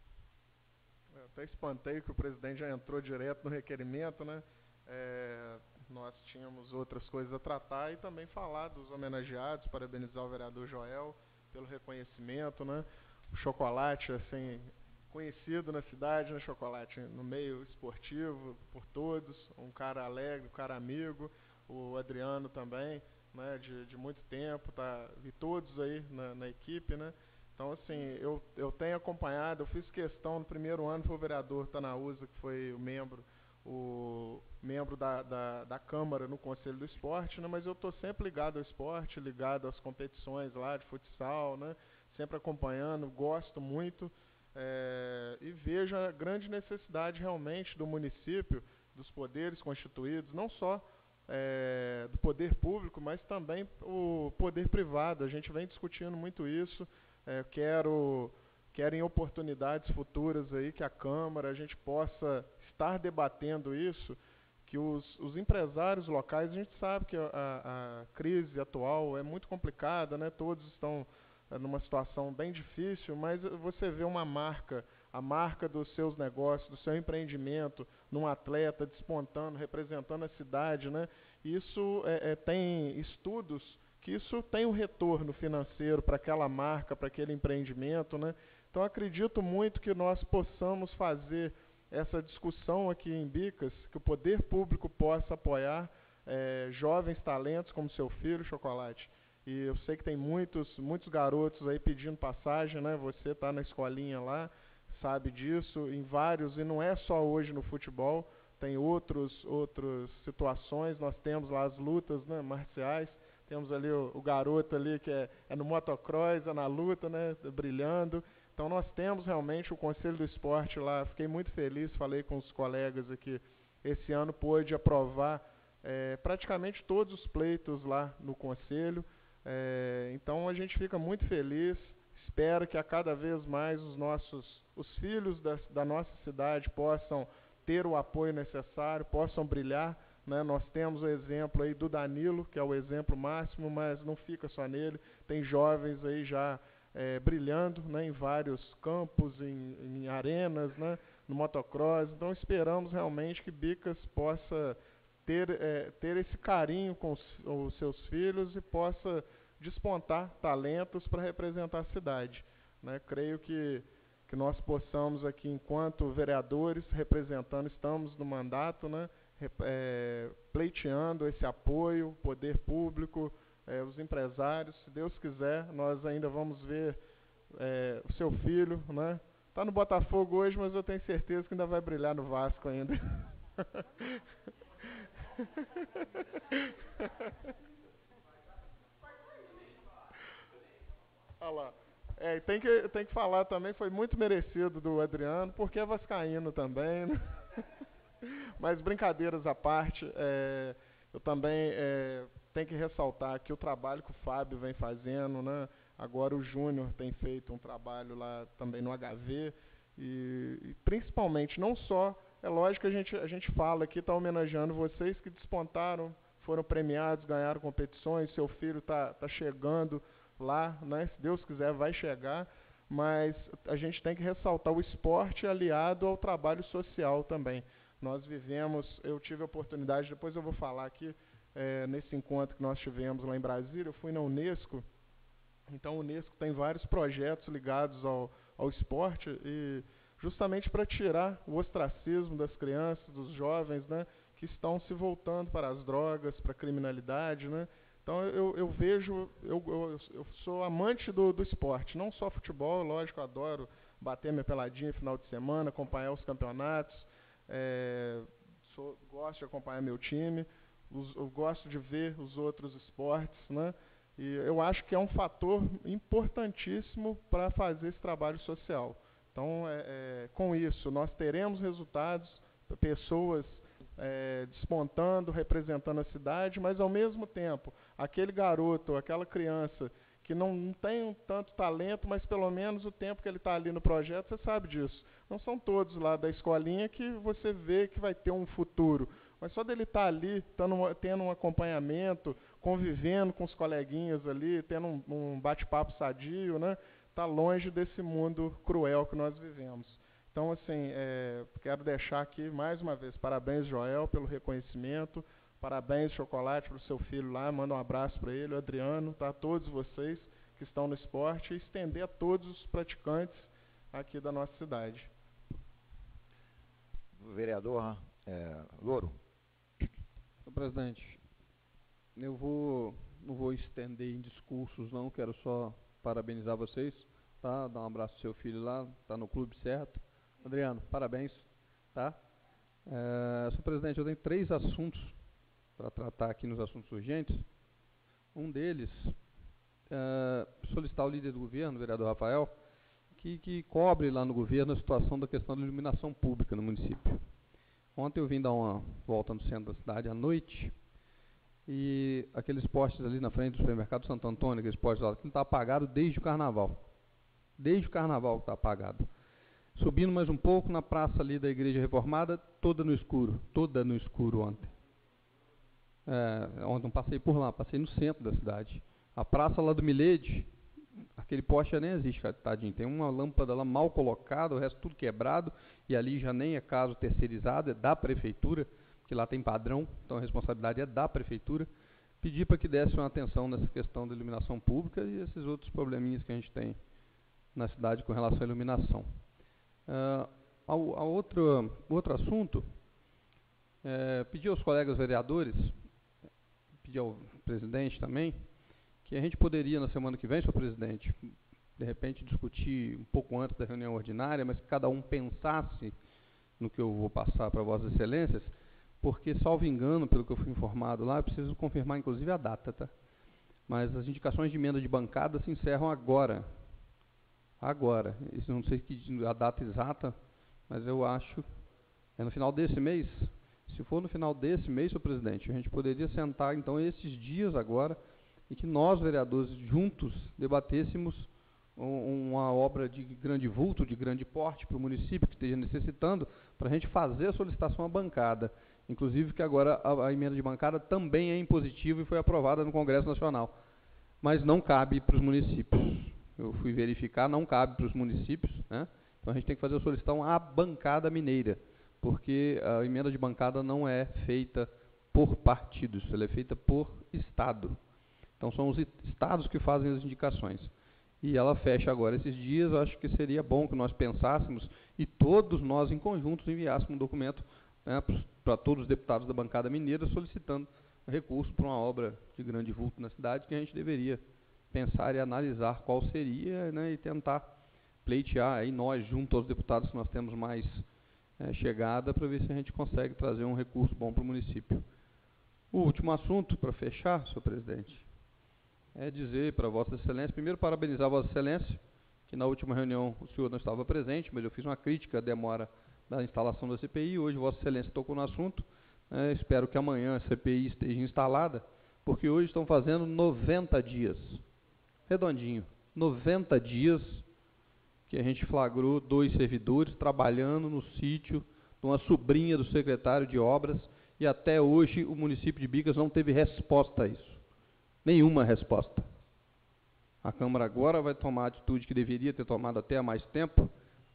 Eu até espantei que o presidente já entrou direto no requerimento, né? É, nós tínhamos outras coisas a tratar e também falar dos homenageados, parabenizar o vereador Joel pelo reconhecimento, né? O Chocolate, assim, conhecido na cidade, né, Chocolate, no meio esportivo, por todos, um cara alegre, um cara amigo, o Adriano também, né, de, de muito tempo, tá, e todos aí na, na equipe, né? Então, assim, eu, eu tenho acompanhado, eu fiz questão no primeiro ano, foi o vereador Tanauza, que foi o membro, o membro da, da, da Câmara no Conselho do Esporte, né, mas eu estou sempre ligado ao esporte, ligado às competições lá de futsal, né, sempre acompanhando, gosto muito, é, e vejo a grande necessidade realmente do município, dos poderes constituídos, não só É, do poder público, mas também o poder privado. A gente vem discutindo muito isso. É, quero, quero em oportunidades futuras aí que a Câmara, a gente possa estar debatendo isso, que os, os empresários locais, a gente sabe que a, a crise atual é muito complicada, né? Todos estão é, numa situação bem difícil, mas você vê uma marca, a marca dos seus negócios, do seu empreendimento, num atleta despontando, representando a cidade, né? Isso é, é, tem estudos que isso tem um retorno financeiro para aquela marca, para aquele empreendimento, né? Então acredito muito que nós possamos fazer essa discussão aqui em Bicas, que o poder público possa apoiar é, jovens talentos como seu filho, Chocolate. E eu sei que tem muitos, muitos garotos aí pedindo passagem, né? Você está na escolinha lá, sabe disso, em vários, e não é só hoje no futebol, tem outros, outras situações, nós temos lá as lutas, né, marciais, temos ali o, o garoto ali que é, é no motocross, é na luta, né, brilhando. Então nós temos realmente o Conselho do Esporte lá, fiquei muito feliz, falei com os colegas aqui, esse ano pôde aprovar é, praticamente todos os pleitos lá no Conselho, é, então a gente fica muito feliz. Espero que a cada vez mais os nossos, os filhos da, da nossa cidade possam ter o apoio necessário, possam brilhar, né? Nós temos o exemplo aí do Danilo, que é o exemplo máximo, mas não fica só nele. Tem jovens aí já é, brilhando, né, em vários campos, em, em arenas, né, no motocross. Então esperamos realmente que Bicas possa ter, é, ter esse carinho com os, os seus filhos e possa despontar talentos para representar a cidade, né? Creio que, que nós possamos aqui, enquanto vereadores, representando, estamos no mandato, né? É, pleiteando esse apoio, poder público, é, os empresários. Se Deus quiser, nós ainda vamos ver é, o seu filho, né? Está no Botafogo hoje, mas eu tenho certeza que ainda vai brilhar no Vasco ainda. Olha lá. É, tem que, tem que falar também, foi muito merecido do Adriano, porque é vascaíno também, né? Mas brincadeiras à parte, é, eu também é, tenho que ressaltar aqui o trabalho que o Fábio vem fazendo, né? Agora o Júnior tem feito um trabalho lá também no H V, e, e principalmente não só é lógico que a gente, a gente fala aqui, está homenageando vocês que despontaram, foram premiados, ganharam competições, seu filho está tá chegando lá, né? Se Deus quiser vai chegar, mas a gente tem que ressaltar o esporte aliado ao trabalho social também. Nós vivemos, eu tive a oportunidade, depois eu vou falar aqui, é, nesse encontro que nós tivemos lá em Brasília, eu fui na Unesco, então a Unesco tem vários projetos ligados ao, ao esporte, e justamente para tirar o ostracismo das crianças, dos jovens, né, que estão se voltando para as drogas, para a criminalidade, né? Então eu, eu vejo, eu, eu, eu sou amante do, do esporte, não só futebol, lógico, eu adoro bater minha peladinha no final de semana, acompanhar os campeonatos, é, sou, gosto de acompanhar meu time, os, eu gosto de ver os outros esportes, né? E eu acho que é um fator importantíssimo para fazer esse trabalho social. Então, é, é, com isso, nós teremos resultados, pessoas é, despontando, representando a cidade, mas, ao mesmo tempo, aquele garoto, aquela criança que não, não tem um tanto talento, mas pelo menos o tempo que ele está ali no projeto, você sabe disso. Não são todos lá da escolinha que você vê que vai ter um futuro, mas só dele estar tá ali, tendo, tendo um acompanhamento, convivendo com os coleguinhas ali, tendo um, um bate-papo sadio, né? Está longe desse mundo cruel que nós vivemos. Então, assim, é, quero deixar aqui, mais uma vez, parabéns, Joel, pelo reconhecimento, parabéns, Chocolate, para o seu filho lá, manda um abraço para ele, o Adriano, tá, a todos vocês que estão no esporte, e estender a todos os praticantes aqui da nossa cidade. Vereador é, Louro. Senhor presidente, eu vou, não vou estender em discursos não, quero só parabenizar vocês, tá? Dar um abraço ao seu filho lá, tá no clube certo. Adriano, parabéns, tá? É, senhor presidente, eu tenho três assuntos para tratar aqui nos assuntos urgentes. Um deles, é, solicitar ao líder do governo, o vereador Rafael, que, que cobre lá no governo a situação da questão da iluminação pública no município. Ontem eu vim dar uma volta no centro da cidade à noite, e aqueles postes ali na frente do supermercado Santo Antônio, aqueles postes lá, que está apagado desde o carnaval. Desde o carnaval está apagado. Subindo mais um pouco, na praça ali da Igreja Reformada, toda no escuro, toda no escuro ontem. É, ontem eu passei por lá, passei no centro da cidade. A praça lá do Milede, aquele poste já nem existe, tadinho. Tem uma lâmpada lá mal colocada, o resto tudo quebrado, e ali já nem é caso terceirizado, é da prefeitura, que lá tem padrão, então a responsabilidade é da prefeitura. Pedir para que desse uma atenção nessa questão da iluminação pública e esses outros probleminhas que a gente tem na cidade com relação à iluminação. Uh, ao, ao outro, outro assunto, é, pedir aos colegas vereadores, pedir ao presidente também, que a gente poderia na semana que vem, senhor presidente, de repente discutir um pouco antes da reunião ordinária, mas que cada um pensasse no que eu vou passar para vossas excelências, porque, salvo engano, pelo que eu fui informado lá, eu preciso confirmar inclusive a data, tá? Mas as indicações de emenda de bancada se encerram agora. Agora. Isso não sei que, a data exata, mas eu acho, é no final desse mês. Se for no final desse mês, senhor presidente, a gente poderia sentar, então, esses dias agora, e que nós, vereadores, juntos, debatêssemos um, uma obra de grande vulto, de grande porte para o município que esteja necessitando, para a gente fazer a solicitação à bancada. Inclusive que agora a, a emenda de bancada também é impositiva e foi aprovada no Congresso Nacional. Mas não cabe para os municípios. Eu fui verificar, não cabe para os municípios, né? Então a gente tem que fazer a solicitação à bancada mineira, porque a emenda de bancada não é feita por partidos, ela é feita por Estado. Então são os estados que fazem as indicações. E ela fecha agora esses dias, eu acho que seria bom que nós pensássemos e todos nós em conjunto enviássemos um documento, né, para todos os deputados da bancada mineira solicitando recurso para uma obra de grande vulto na cidade que a gente deveria pensar e analisar qual seria, né, e tentar pleitear aí nós, junto aos deputados que nós temos mais é, chegada, para ver se a gente consegue trazer um recurso bom para o município. O último assunto, para fechar, senhor presidente, é dizer para Vossa Excelência, primeiro parabenizar Vossa Excelência, que na última reunião o senhor não estava presente, mas eu fiz uma crítica à demora da instalação da C P I, hoje Vossa Excelência tocou no assunto, é, espero que amanhã a C P I esteja instalada, porque hoje estão fazendo noventa dias, redondinho, noventa dias que a gente flagrou dois servidores trabalhando no sítio de uma sobrinha do secretário de Obras, e até hoje o município de Bicas não teve resposta a isso. Nenhuma resposta. A Câmara agora vai tomar a atitude que deveria ter tomado até há mais tempo,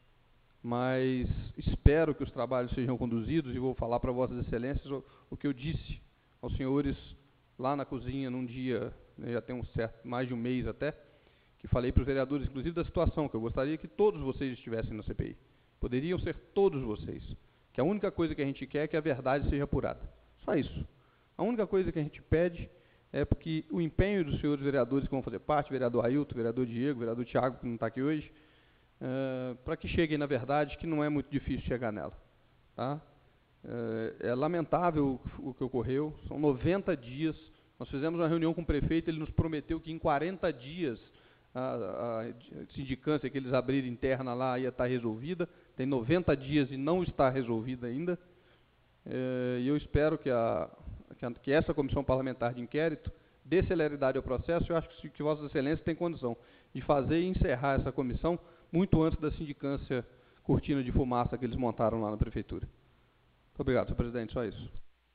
mas espero que os trabalhos sejam conduzidos, e vou falar para Vossas Excelências o, o que eu disse aos senhores lá na cozinha num dia, né, já tem um certo, mais de um mês até, que falei para os vereadores, inclusive, da situação, que eu gostaria que todos vocês estivessem na C P I. Poderiam ser todos vocês. Que a única coisa que a gente quer é que a verdade seja apurada. Só isso. A única coisa que a gente pede é porque o empenho dos senhores vereadores que vão fazer parte, vereador Ailton, vereador Diego, vereador Tiago, que não está aqui hoje, uh, para que cheguem na verdade, que não é muito difícil chegar nela. Tá? Uh, é lamentável o, o que ocorreu, são noventa dias, nós fizemos uma reunião com o prefeito, ele nos prometeu que em quarenta dias a, a sindicância que eles abriram interna lá ia estar resolvida, tem noventa dias e não está resolvida ainda, uh, e eu espero que a que essa comissão parlamentar de inquérito dê celeridade ao processo. Eu acho que, que Vossas Excelências têm condição de fazer e encerrar essa comissão muito antes da sindicância cortina de fumaça que eles montaram lá na prefeitura. Muito obrigado, senhor presidente, só isso.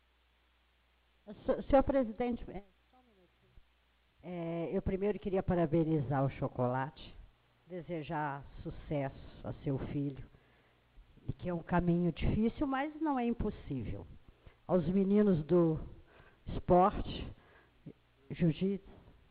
Senhor presidente, é, só um minutinho. É, eu primeiro queria parabenizar o Chocolate, desejar sucesso a seu filho, que é um caminho difícil, mas não é impossível. Aos meninos do esporte, jiu-jitsu,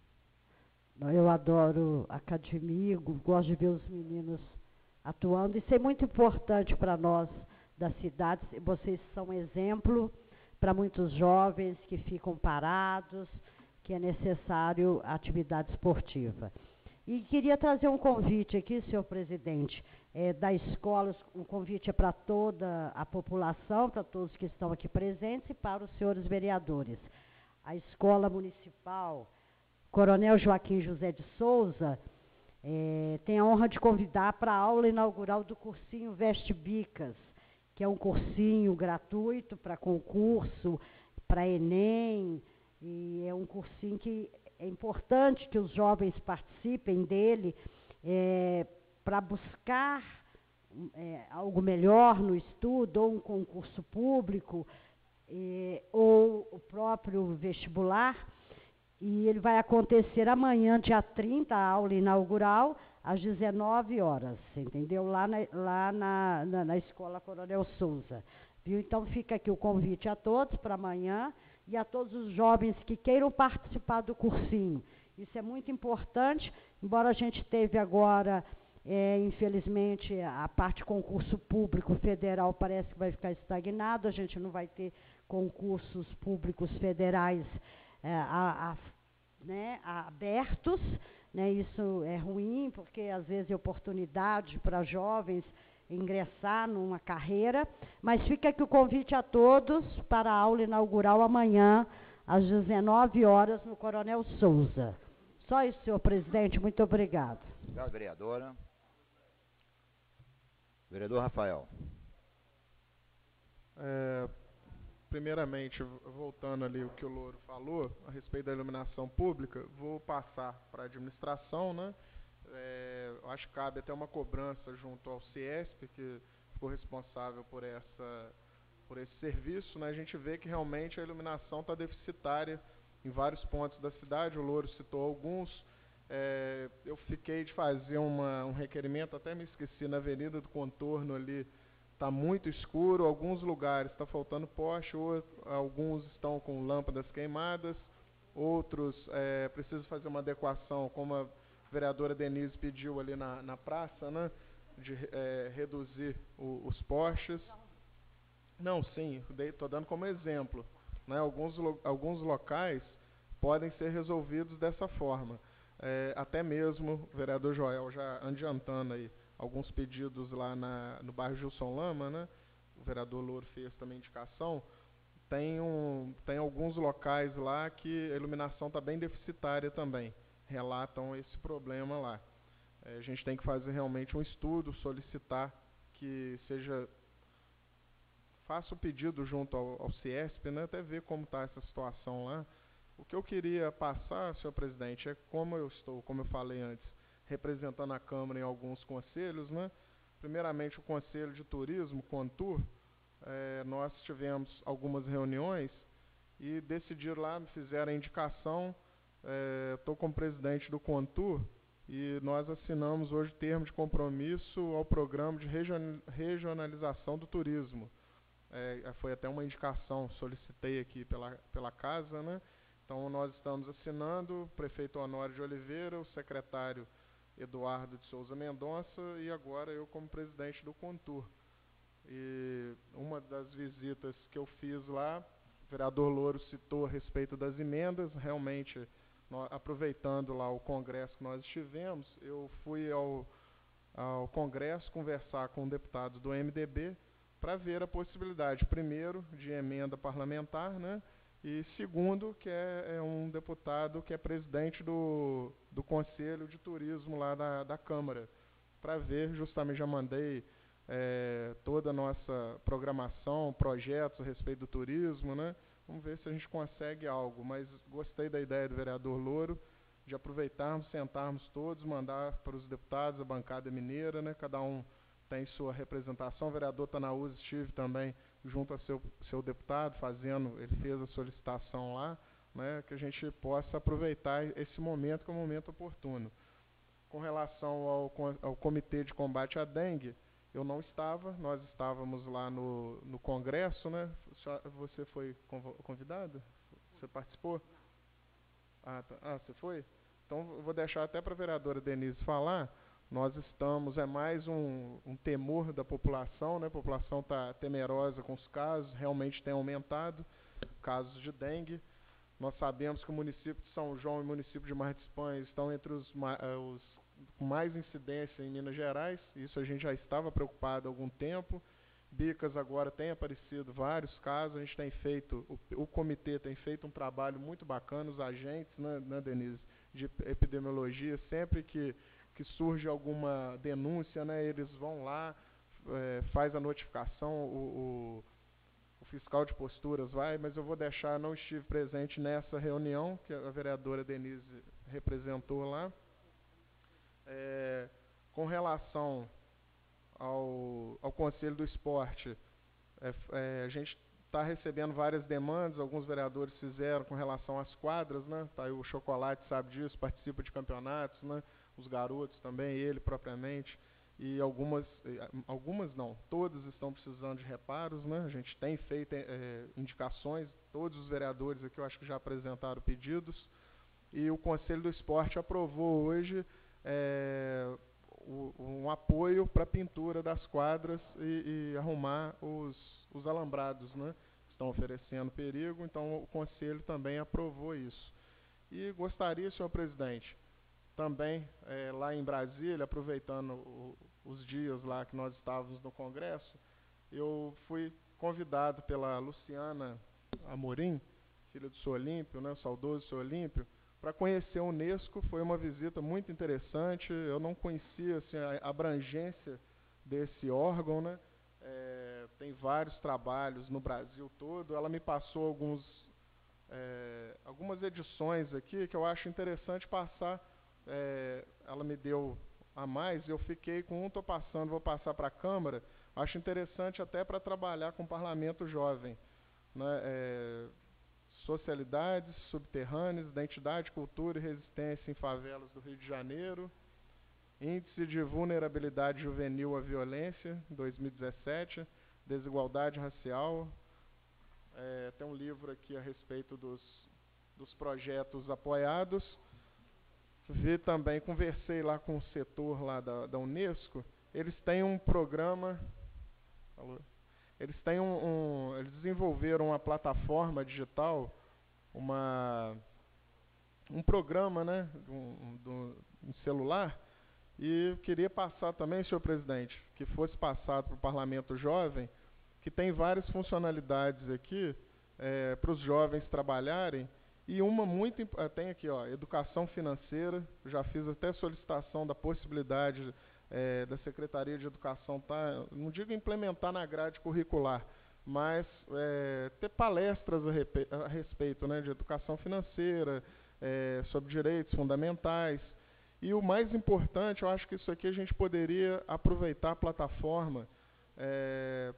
eu adoro academia, gosto de ver os meninos atuando. Isso é muito importante para nós das cidades. Vocês são exemplo para muitos jovens que ficam parados, que é necessário atividade esportiva. E queria trazer um convite aqui, senhor presidente, é, da escola, o convite é para toda a população, para todos que estão aqui presentes e para os senhores vereadores. A Escola Municipal Coronel Joaquim José de Souza é, tem a honra de convidar para a aula inaugural do cursinho Veste Bicas, que é um cursinho gratuito para concurso, para Enem, e é um cursinho que é importante que os jovens participem dele é, para buscar é, algo melhor no estudo, ou um concurso público, é, ou o próprio vestibular. E ele vai acontecer amanhã, dia trinta, a aula inaugural, às dezenove horas, entendeu? Lá na, lá na, na, na Escola Coronel Souza. Viu? Então fica aqui o convite a todos para amanhã, e a todos os jovens que queiram participar do cursinho. Isso é muito importante, embora a gente teve agora, é, infelizmente, a parte concurso público federal parece que vai ficar estagnado, a gente não vai ter concursos públicos federais é, a, a, né, abertos, né, isso é ruim, porque às vezes é oportunidade para jovens ingressar numa carreira, mas fica aqui o convite a todos para a aula inaugural amanhã, às dezenove horas, no Coronel Souza. Só isso, senhor presidente, muito obrigado. Obrigado, vereadora. Vereador Rafael. É, primeiramente, voltando ali o que o Louro falou, a respeito da iluminação pública, vou passar para a administração, né? É, eu acho que cabe até uma cobrança junto ao CIESP, que ficou responsável por, essa, por esse serviço, né? A gente vê que realmente a iluminação está deficitária em vários pontos da cidade, o Louro citou alguns. É, eu fiquei de fazer uma, um requerimento, até me esqueci, na Avenida do Contorno ali, está muito escuro, alguns lugares está faltando poste, ou, alguns estão com lâmpadas queimadas, outros é, precisam fazer uma adequação, como a vereadora Denise pediu ali na, na praça, né, de é, reduzir o, os postes. Não, sim, estou dando como exemplo, né, alguns, lo, alguns locais podem ser resolvidos dessa forma. É, até mesmo, o vereador Joel, já adiantando aí, alguns pedidos lá na, no bairro Gilson Lama, né, o vereador Louro fez também indicação, tem, um, tem alguns locais lá que a iluminação está bem deficitária também. Relatam esse problema lá. É, a gente tem que fazer realmente um estudo, solicitar que seja, faça o pedido junto ao, ao CIESP, né, até ver como está essa situação lá. O que eu queria passar, senhor presidente, é como eu estou, como eu falei antes, representando a Câmara em alguns conselhos, né? Primeiramente o Conselho de Turismo, CONTUR, é, nós tivemos algumas reuniões e decidiram lá, me fizeram a indicação, estou como presidente do Contur, e nós assinamos hoje termo de compromisso ao programa de regionalização do turismo. É, foi até uma indicação, solicitei aqui pela, pela casa, né? Então nós estamos assinando, o prefeito Honório de Oliveira, o secretário Eduardo de Souza Mendonça e agora eu como presidente do Contur. E uma das visitas que eu fiz lá, o vereador Louro citou a respeito das emendas, realmente, nós, aproveitando lá o congresso que nós estivemos, eu fui ao, ao congresso conversar com deputados do M D B para ver a possibilidade, primeiro, de emenda parlamentar, né? E segundo, que é, é um deputado que é presidente do, do Conselho de Turismo lá da, da Câmara, para ver, justamente já mandei é, toda a nossa programação, projetos a respeito do turismo, né? Vamos ver se a gente consegue algo, mas gostei da ideia do vereador Louro, de aproveitarmos, sentarmos todos, mandar para os deputados, a bancada mineira, né? Cada um tem sua representação. O vereador Tanaúz estive também junto a seu, seu deputado, fazendo, ele fez a solicitação lá, né, que a gente possa aproveitar esse momento, que é um momento oportuno. Com relação ao, ao Comitê de Combate à Dengue, eu não estava, nós estávamos lá no, no Congresso, né? Você foi convidado? Você participou? Ah, tá. Ah, você foi? Então, eu vou deixar até para a vereadora Denise falar. Nós estamos, é mais um, um temor da população, né? A população está temerosa com os casos, realmente tem aumentado casos de dengue. Nós sabemos que o município de São João e o município de Mar de Espanha estão entre os, os com mais incidência em Minas Gerais, isso a gente já estava preocupado há algum tempo. Bicas agora tem aparecido vários casos, a gente tem feito, o, o comitê tem feito um trabalho muito bacana, os agentes, né, né Denise, de epidemiologia, sempre que que surge alguma denúncia, né, eles vão lá, é, faz a notificação, o, o, o fiscal de posturas vai, mas eu vou deixar, não estive presente nessa reunião, que a vereadora Denise representou lá. É, com relação ao, ao Conselho do Esporte, é, é, a gente está recebendo várias demandas, alguns vereadores fizeram com relação às quadras, né, tá aí o Chocolate sabe disso, participa de campeonatos, né, os garotos também, ele propriamente, e algumas, algumas não, todos estão precisando de reparos, né? A gente tem feito é, indicações, todos os vereadores aqui eu acho que já apresentaram pedidos, e o Conselho do Esporte aprovou hoje é, o, um apoio para a pintura das quadras e, e arrumar os, os alambrados, né? Que estão oferecendo perigo, então o Conselho também aprovou isso. E gostaria, senhor presidente, também, é, lá em Brasília, aproveitando o, os dias lá que nós estávamos no Congresso, eu fui convidado pela Luciana Amorim, filha do senhor Olímpio, né, o saudoso senhor Olímpio, para conhecer a Unesco. Foi uma visita muito interessante, eu não conhecia assim, a abrangência desse órgão, né, é, tem vários trabalhos no Brasil todo. Ela me passou alguns, é, algumas edições aqui que eu acho interessante passar. É, ela me deu a mais, eu fiquei com um, estou passando, vou passar para a Câmara, acho interessante até para trabalhar com o Parlamento Jovem, né, é, socialidades subterrâneas, identidade, cultura e resistência em favelas do Rio de Janeiro, índice de vulnerabilidade juvenil à violência, dois mil e dezessete, desigualdade racial, é, tem um livro aqui a respeito dos, dos projetos apoiados. Vi também, conversei lá com o setor lá da, da Unesco, eles têm um programa, alô, eles têm um, um, eles desenvolveram uma plataforma digital, uma, um programa, né, um, um, um celular, e queria passar também, senhor presidente, que fosse passado para o Parlamento Jovem, que tem várias funcionalidades aqui, é, para os jovens trabalharem. E uma muito, tem aqui, ó, educação financeira, já fiz até solicitação da possibilidade é, da Secretaria de Educação, tá, não digo implementar na grade curricular, mas é, ter palestras a, repe, a respeito, né, de educação financeira, é, sobre direitos fundamentais. E o mais importante, eu acho que isso aqui a gente poderia aproveitar a plataforma, é,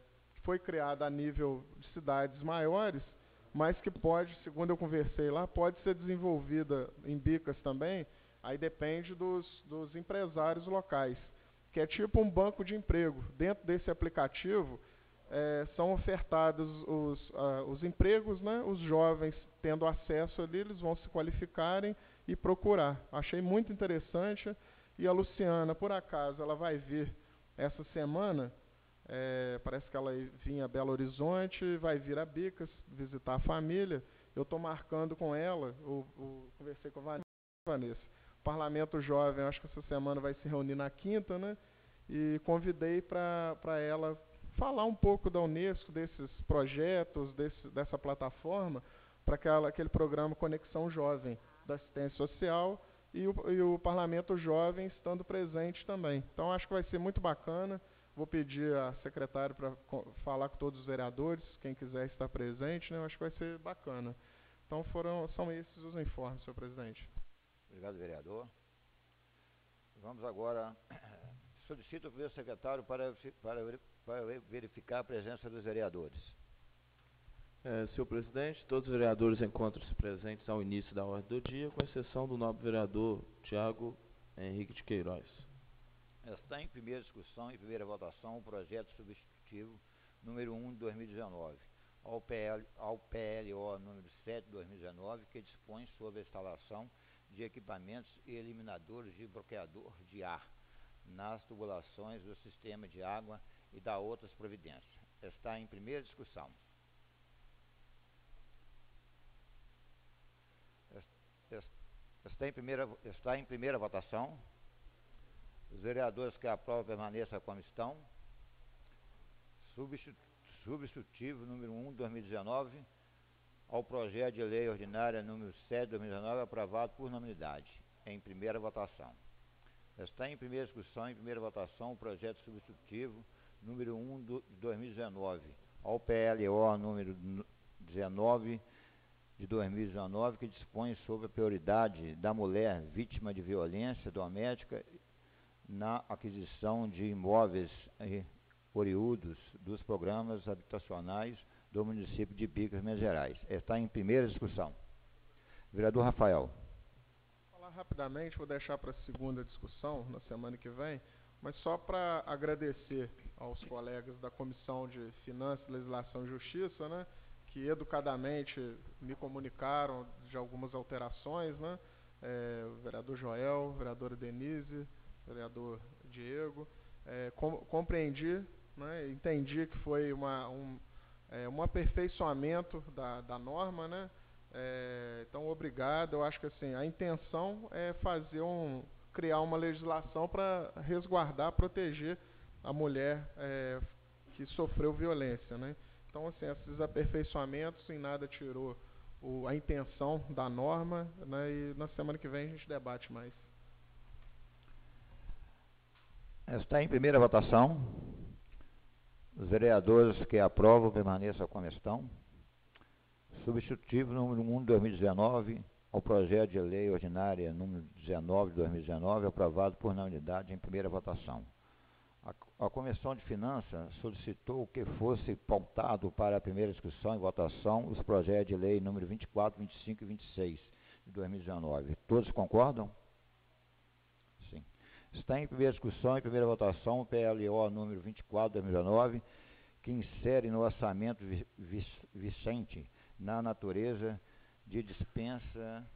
foi criada a nível de cidades maiores, mas que pode, segundo eu conversei lá, pode ser desenvolvida em Bicas também, aí depende dos, dos empresários locais, que é tipo um banco de emprego. Dentro desse aplicativo, é, são ofertados os, uh, os empregos, né? Os jovens tendo acesso ali, eles vão se qualificarem e procurar. Achei muito interessante, e a Luciana, por acaso, ela vai vir essa semana. É, parece que ela vinha a Belo Horizonte, vai vir a Bicas, visitar a família. Eu estou marcando com ela, o, o, conversei com a Vanessa. O Parlamento Jovem, acho que essa semana vai se reunir na quinta, né? E convidei para ela falar um pouco da Unesco, desses projetos, desse, dessa plataforma, para aquele programa Conexão Jovem, da assistência social, e o, e o Parlamento Jovem estando presente também. Então, acho que vai ser muito bacana. Vou pedir a secretária para falar com todos os vereadores, quem quiser estar presente, né? Eu acho que vai ser bacana. Então, foram, são esses os informes, senhor presidente. Obrigado, vereador. Vamos agora, solicito o primeiro secretário para, para, para verificar a presença dos vereadores. É, senhor presidente, todos os vereadores encontram-se presentes ao início da ordem do dia, com exceção do nobre vereador Tiago Henrique de Queiroz. Está em primeira discussão e primeira votação o projeto substitutivo número um de dois mil e dezenove, ao, P L, ao P L O número sete de dois mil e dezenove, que dispõe sobre a instalação de equipamentos e eliminadores de bloqueador de ar nas tubulações do sistema de água e da outras providências. Está em primeira discussão. Está em primeira, está em primeira votação. Os vereadores que aprovam permaneçam como estão. Substitutivo número um de dois mil e dezenove ao projeto de lei ordinária número sete de dois mil e dezenove, aprovado por unanimidade, em primeira votação. Está em primeira discussão e em primeira votação o projeto substitutivo número um de dois mil e dezenove ao P L O número dezenove de dois mil e dezenove, que dispõe sobre a prioridade da mulher vítima de violência doméstica na aquisição de imóveis eh, oriundos dos programas habitacionais do município de Bicas, Minas Gerais. Está em primeira discussão. Vereador Rafael. Vou falar rapidamente, vou deixar para a segunda discussão, na semana que vem, mas só para agradecer aos colegas da Comissão de Finanças, Legislação e Justiça, né, que educadamente me comunicaram de algumas alterações, né, é, o vereador Joel, a vereadora Denise, vereador Diego, é, com, compreendi, né, entendi que foi uma, um, é, um aperfeiçoamento da, da norma, né, é, então obrigado. Eu acho que assim, a intenção é fazer um, criar uma legislação para resguardar, proteger a mulher é, que sofreu violência, né. Então, assim, esses aperfeiçoamentos em nada tirou o, a intenção da norma, né, e na semana que vem a gente debate mais. Está em primeira votação. Os vereadores que aprovam permaneçam como estão. Substitutivo número um de dois mil e dezenove ao projeto de lei ordinária número dezenove de dois mil e dezenove, aprovado por unanimidade em primeira votação. A, a Comissão de Finanças solicitou que fosse pautado para a primeira discussão e votação os projetos de lei número vinte e quatro, vinte e cinco e vinte e seis de dois mil e dezenove. Todos concordam? Sim. Está em primeira discussão e primeira votação o P L O número vinte e quatro de dois mil e dezenove, que insere no orçamento vi, vi, vigente na natureza de dispensa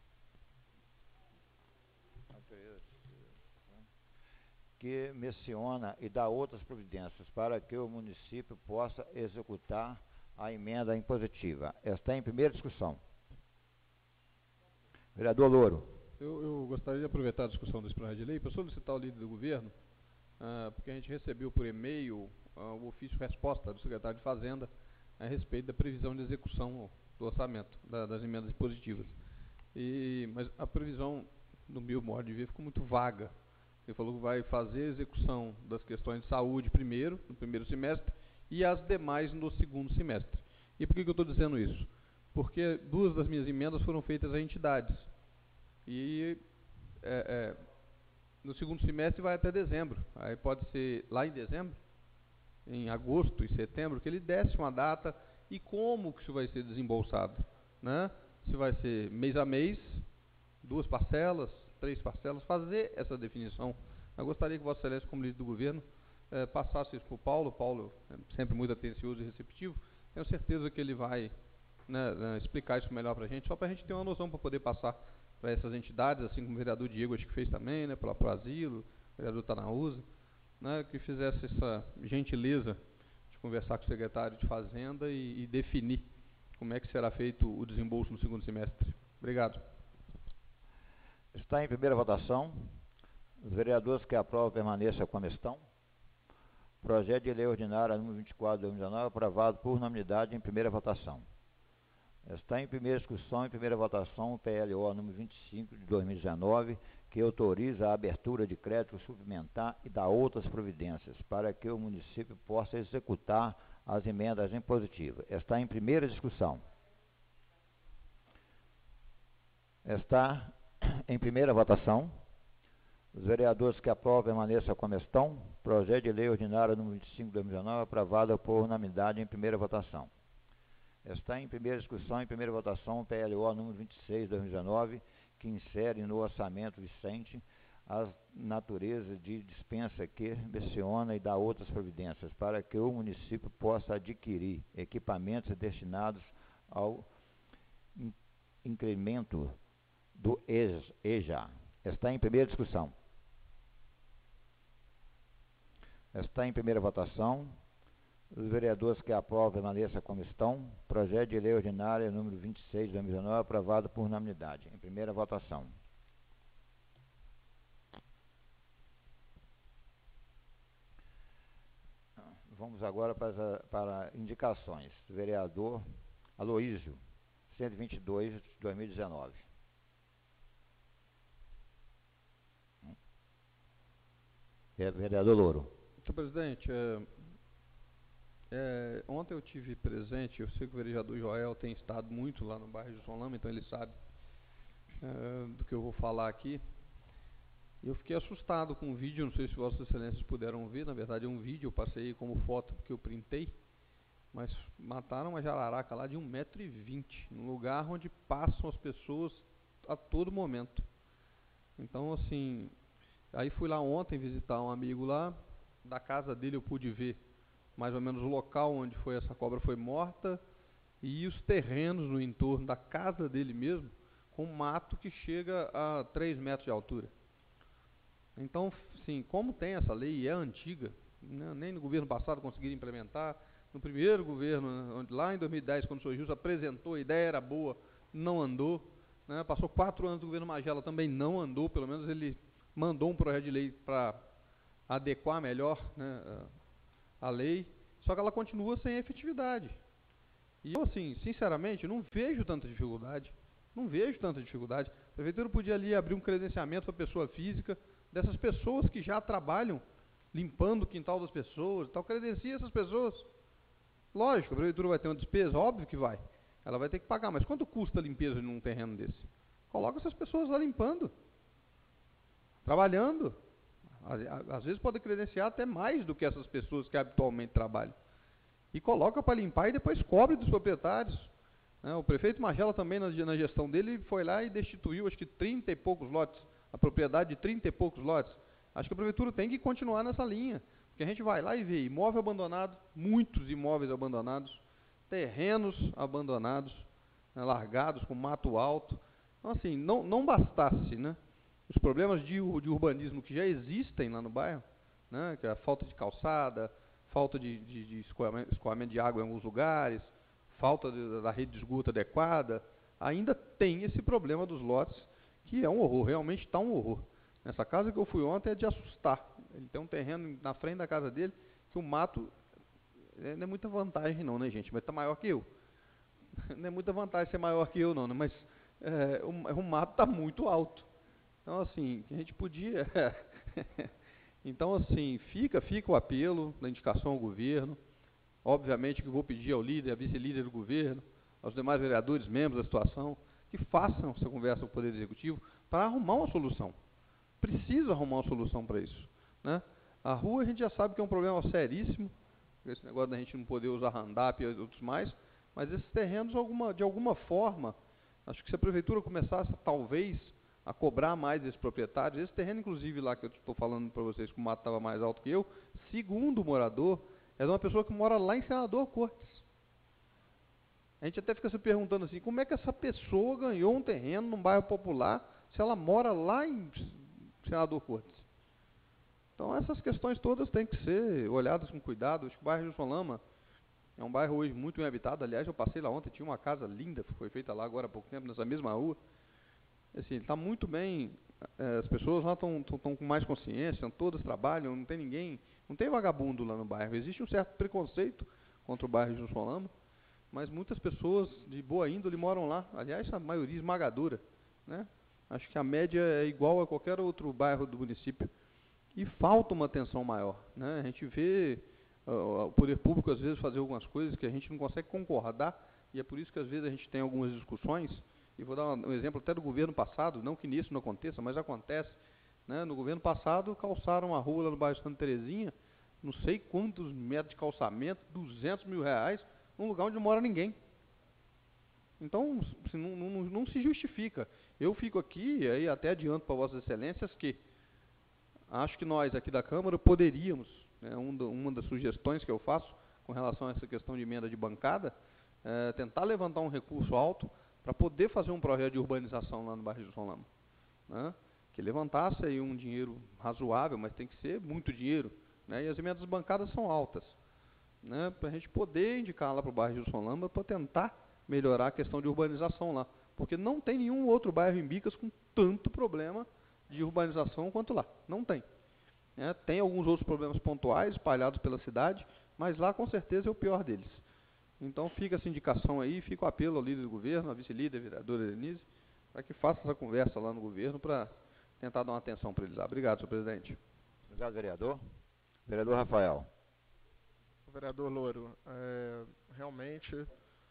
que menciona e dá outras providências para que o município possa executar a emenda impositiva. Está em primeira discussão. Vereador Louro. Eu, eu gostaria de aproveitar a discussão desse projeto de lei para solicitar ao líder do governo, ah, porque a gente recebeu por e-mail ah, o ofício resposta do secretário de Fazenda a respeito da previsão de execução do orçamento, da, das emendas impositivas. E, mas a previsão, no meu modo de ver, ficou muito vaga. Ele falou que vai fazer a execução das questões de saúde primeiro, no primeiro semestre, e as demais no segundo semestre. E por que, que eu estou dizendo isso? Porque duas das minhas emendas foram feitas a entidades. E é, é, no segundo semestre vai até dezembro. Aí pode ser lá em dezembro. em agosto e setembro, que ele desse uma data e como que isso vai ser desembolsado, né? Se vai ser mês a mês, duas parcelas, três parcelas, fazer essa definição. Eu gostaria que Vossa Excelência, como líder do governo, eh, passasse isso para o Paulo. Paulo é sempre muito atencioso e receptivo. Tenho certeza que ele vai, né, né, explicar isso melhor para a gente, só para a gente ter uma noção para poder passar para essas entidades, assim como o vereador Diego acho que fez também, né, para o asilo, o vereador Tanaúza, né, que fizesse essa gentileza de conversar com o secretário de Fazenda e, e definir como é que será feito o desembolso no segundo semestre. Obrigado. Está em primeira votação. Os vereadores que aprovam permaneçam como estão. Projeto de lei ordinária número vinte e quatro de dois mil e dezenove, aprovado por unanimidade em primeira votação. Está em primeira discussão, em primeira votação, o P L O número vinte e cinco de dois mil e dezenove, que autoriza a abertura de crédito suplementar e dá outras providências para que o município possa executar as emendas impositivas. Está em primeira discussão. Está em primeira votação. Os vereadores que aprovam permaneçam como estão. Projeto de lei ordinária número vinte e cinco de dois mil e dezenove, aprovado por unanimidade em primeira votação. Está em primeira discussão, em primeira votação, o P L O número vinte e seis de dois mil e dezenove, que insere no orçamento vigente as naturezas de dispensa que menciona e dá outras providências para que o município possa adquirir equipamentos destinados ao in incremento do E J A. Está em primeira discussão. Está em primeira votação. Os vereadores que aprovam permaneçam como estão. Projeto de lei ordinária número vinte e seis de dois mil e dezenove, aprovado por unanimidade. Em primeira votação. Vamos agora para, para indicações. Vereador Aloísio, cento e vinte e dois de dois mil e dezenove. Vereador Louro. Senhor presidente, é, é, ontem eu tive presente, eu sei que o vereador Joel tem estado muito lá no bairro de São Lama, então ele sabe é, do que eu vou falar aqui. Eu fiquei assustado com o vídeo, não sei se vossas excelências puderam ver, na verdade é um vídeo, eu passei como foto porque eu printei, mas mataram uma jararaca lá de um metro e vinte, num lugar onde passam as pessoas a todo momento. Então, assim, aí fui lá ontem visitar um amigo lá, da casa dele eu pude ver mais ou menos o local onde foi essa cobra foi morta e os terrenos no entorno da casa dele mesmo, com mato que chega a três metros de altura. Então, sim, como tem essa lei e é antiga, né, nem no governo passado conseguiram implementar, no primeiro governo, onde lá em dois mil e dez, quando o senhor Gilson apresentou, a ideia era boa, não andou, né, passou quatro anos do governo Magela, também não andou, pelo menos ele mandou um projeto de lei para adequar melhor, né, a lei, só que ela continua sem efetividade. E eu, assim, sinceramente, não vejo tanta dificuldade, não vejo tanta dificuldade. A prefeitura podia ali abrir um credenciamento para pessoa física, dessas pessoas que já trabalham limpando o quintal das pessoas, tal, credencia essas pessoas. Lógico, a prefeitura vai ter uma despesa, óbvio que vai. Ela vai ter que pagar, mas quanto custa a limpeza num terreno desse? Coloca essas pessoas lá limpando, trabalhando. Às vezes pode credenciar até mais do que essas pessoas que habitualmente trabalham. E coloca para limpar e depois cobre dos proprietários. O prefeito Magela também, na gestão dele, foi lá e destituiu, acho que trinta e poucos lotes, a propriedade de trinta e poucos lotes. Acho que a prefeitura tem que continuar nessa linha, porque a gente vai lá e vê imóvel abandonado, muitos imóveis abandonados, terrenos abandonados, né, largados com mato alto. Então, assim, não, não bastasse, né, os problemas de, de urbanismo que já existem lá no bairro, né, que é a falta de calçada, falta de, de, de escoamento, escoamento de água em alguns lugares, falta de, da rede de esgoto adequada, ainda tem esse problema dos lotes, que é um horror, realmente está um horror. Nessa casa que eu fui ontem é de assustar. Ele tem um terreno na frente da casa dele, que o mato, é, não é muita vantagem não, né, gente, mas está maior que eu. Não é muita vantagem ser maior que eu não, né, mas é, o, o mato está muito alto. Então, assim, a gente podia... Então, assim, fica, fica o apelo da indicação ao governo. Obviamente que eu vou pedir ao líder, a vice-líder do governo, aos demais vereadores, membros da situação, que façam essa conversa com o Poder Executivo para arrumar uma solução. Precisa arrumar uma solução para isso, né? A rua a gente já sabe que é um problema seríssimo, esse negócio da gente não poder usar handap e outros mais, mas esses terrenos, alguma, de alguma forma, acho que se a prefeitura começasse, talvez, a cobrar mais desses proprietários, esse terreno, inclusive, lá que eu estou falando para vocês que o mato estava mais alto que eu, segundo o morador, é de uma pessoa que mora lá em Senador Cortes. A gente até fica se perguntando assim, como é que essa pessoa ganhou um terreno num bairro popular se ela mora lá em Senador Cortes? Então essas questões todas têm que ser olhadas com cuidado. Acho que o bairro Gilson Lama é um bairro hoje muito bem habitado. Aliás, eu passei lá ontem, tinha uma casa linda, foi feita lá agora há pouco tempo, nessa mesma rua. Assim, está muito bem, é, as pessoas lá estão com mais consciência, todas trabalham, não tem ninguém, não tem vagabundo lá no bairro. Existe um certo preconceito contra o bairro Gilson Lama, mas muitas pessoas de boa índole moram lá. Aliás, a maioria esmagadora, né? Acho que a média é igual a qualquer outro bairro do município. E falta uma atenção maior, né? A gente vê uh, o poder público, às vezes, fazer algumas coisas que a gente não consegue concordar, e é por isso que, às vezes, a gente tem algumas discussões, e vou dar um, um exemplo até do governo passado, não que nisso não aconteça, mas acontece, né? No governo passado, calçaram a rua lá no bairro Santa Terezinha, não sei quantos metros de calçamento, duzentos mil reais, num lugar onde não mora ninguém. Então, assim, não, não, não se justifica. Eu fico aqui, e aí até adianto para vossas excelências, que acho que nós aqui da Câmara poderíamos, né, um do, uma das sugestões que eu faço com relação a essa questão de emenda de bancada, é tentar levantar um recurso alto para poder fazer um projeto de urbanização lá no bairro Gilson Lama, né, que levantasse aí um dinheiro razoável, mas tem que ser muito dinheiro, né, e as emendas bancadas são altas, né, para a gente poder indicar lá para o bairro Gilson Lama para tentar melhorar a questão de urbanização lá, porque não tem nenhum outro bairro em Bicas com tanto problema de urbanização quanto lá, não tem. É, tem alguns outros problemas pontuais espalhados pela cidade, mas lá com certeza é o pior deles. Então fica essa indicação aí, fica o apelo ao líder do governo, à vice-líder, a vereadora Denise, para que faça essa conversa lá no governo para tentar dar uma atenção para eles lá. Obrigado, senhor presidente. Obrigado, vereador. Vereador Rafael. Vereador Louro, é, realmente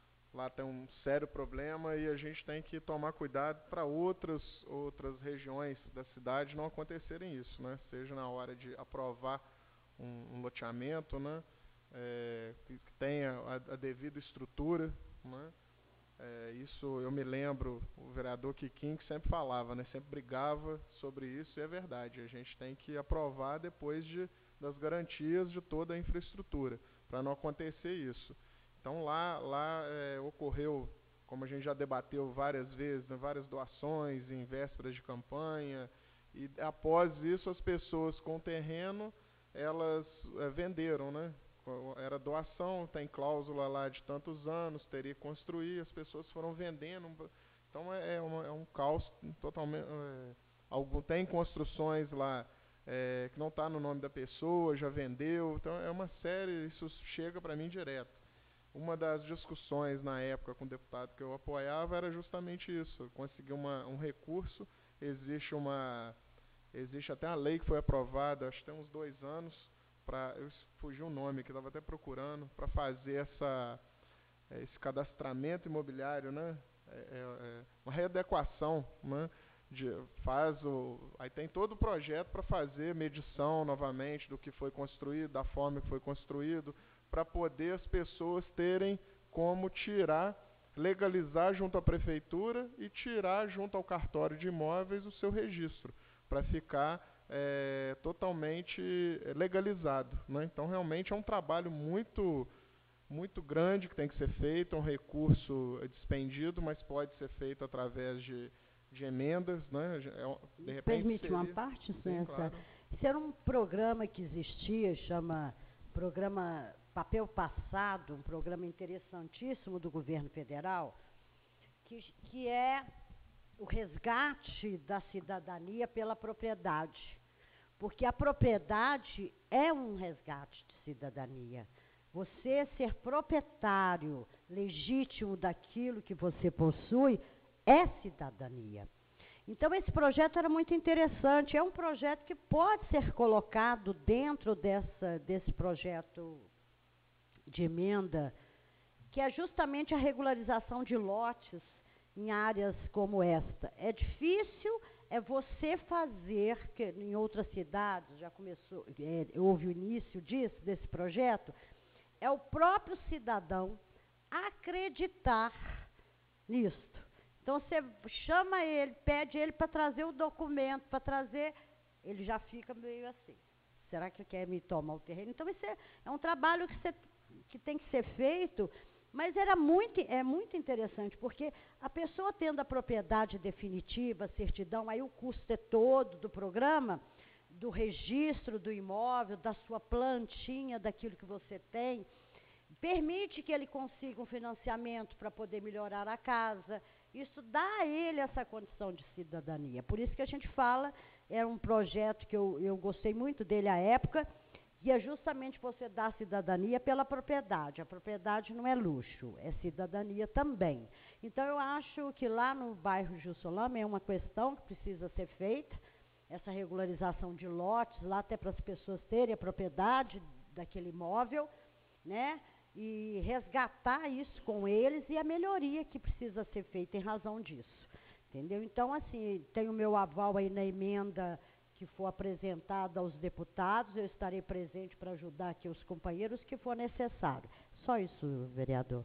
lá tem um sério problema e a gente tem que tomar cuidado para outras, outras regiões da cidade não acontecerem isso, né? Seja na hora de aprovar um, um loteamento, né? É, que tenha a, a devida estrutura, né? É, isso eu me lembro, o vereador Kikin que sempre falava, né? Sempre brigava sobre isso, e é verdade, a gente tem que aprovar depois de, das garantias de toda a infraestrutura, para não acontecer isso. Então lá, lá é, ocorreu, como a gente já debateu várias vezes, né, várias doações em vésperas de campanha, e após isso as pessoas com o terreno, elas é, venderam, né? Era doação, tem cláusula lá de tantos anos, teria que construir, as pessoas foram vendendo. Então é, é, uma, é um caos totalmente. É, algum, tem construções lá é, que não está no nome da pessoa, já vendeu. Então é uma série, isso chega para mim direto. Uma das discussões na época com o deputado que eu apoiava era justamente isso, conseguir uma, um recurso, existe uma, existe até uma lei que foi aprovada, acho que tem uns dois anos, pra, eu fugi o nome, que estava até procurando, para fazer essa, esse cadastramento imobiliário, né? É, é, uma readequação, né? De, faz o, aí tem todo o projeto para fazer medição novamente do que foi construído, da forma que foi construído, para poder as pessoas terem como tirar, legalizar junto à prefeitura e tirar junto ao cartório de imóveis o seu registro, para ficar é, totalmente legalizado, né? Então realmente é um trabalho muito, muito grande que tem que ser feito, é um recurso despendido, mas pode ser feito através de, de emendas, né? De repente Permite seria, uma parte, sim, César? claro. Isso era um programa que existia, chama Programa Papel Passado, um programa interessantíssimo do governo federal, que, que é o resgate da cidadania pela propriedade. Porque a propriedade é um resgate de cidadania. Você ser proprietário legítimo daquilo que você possui é cidadania. Então, esse projeto era muito interessante. É um projeto que pode ser colocado dentro dessa, desse projeto de emenda, que é justamente a regularização de lotes em áreas como esta. É difícil, é você fazer, que em outras cidades já começou, é, houve o início disso, desse projeto, é o próprio cidadão acreditar nisto. Então, você chama ele, pede ele para trazer o documento, para trazer, ele já fica meio assim. Será que quer me tomar o terreno? Então, isso é, é um trabalho que, você, que tem que ser feito, mas era muito, é muito interessante, porque a pessoa tendo a propriedade definitiva, a certidão, aí o custo é todo do programa, do registro do imóvel, da sua plantinha, daquilo que você tem, permite que ele consiga um financiamento para poder melhorar a casa. Isso dá a ele essa condição de cidadania. Por isso que a gente fala, é um projeto que eu, eu gostei muito dele à época, e é justamente você dar cidadania pela propriedade. A propriedade não é luxo, é cidadania também. Então, eu acho que lá no bairro Juscelino é uma questão que precisa ser feita, essa regularização de lotes, lá até para as pessoas terem a propriedade daquele imóvel, né? E resgatar isso com eles e a melhoria que precisa ser feita em razão disso. Entendeu? Então, assim, tem o meu aval aí na emenda que for apresentada aos deputados, eu estarei presente para ajudar aqui os companheiros que for necessário. Só isso, vereador.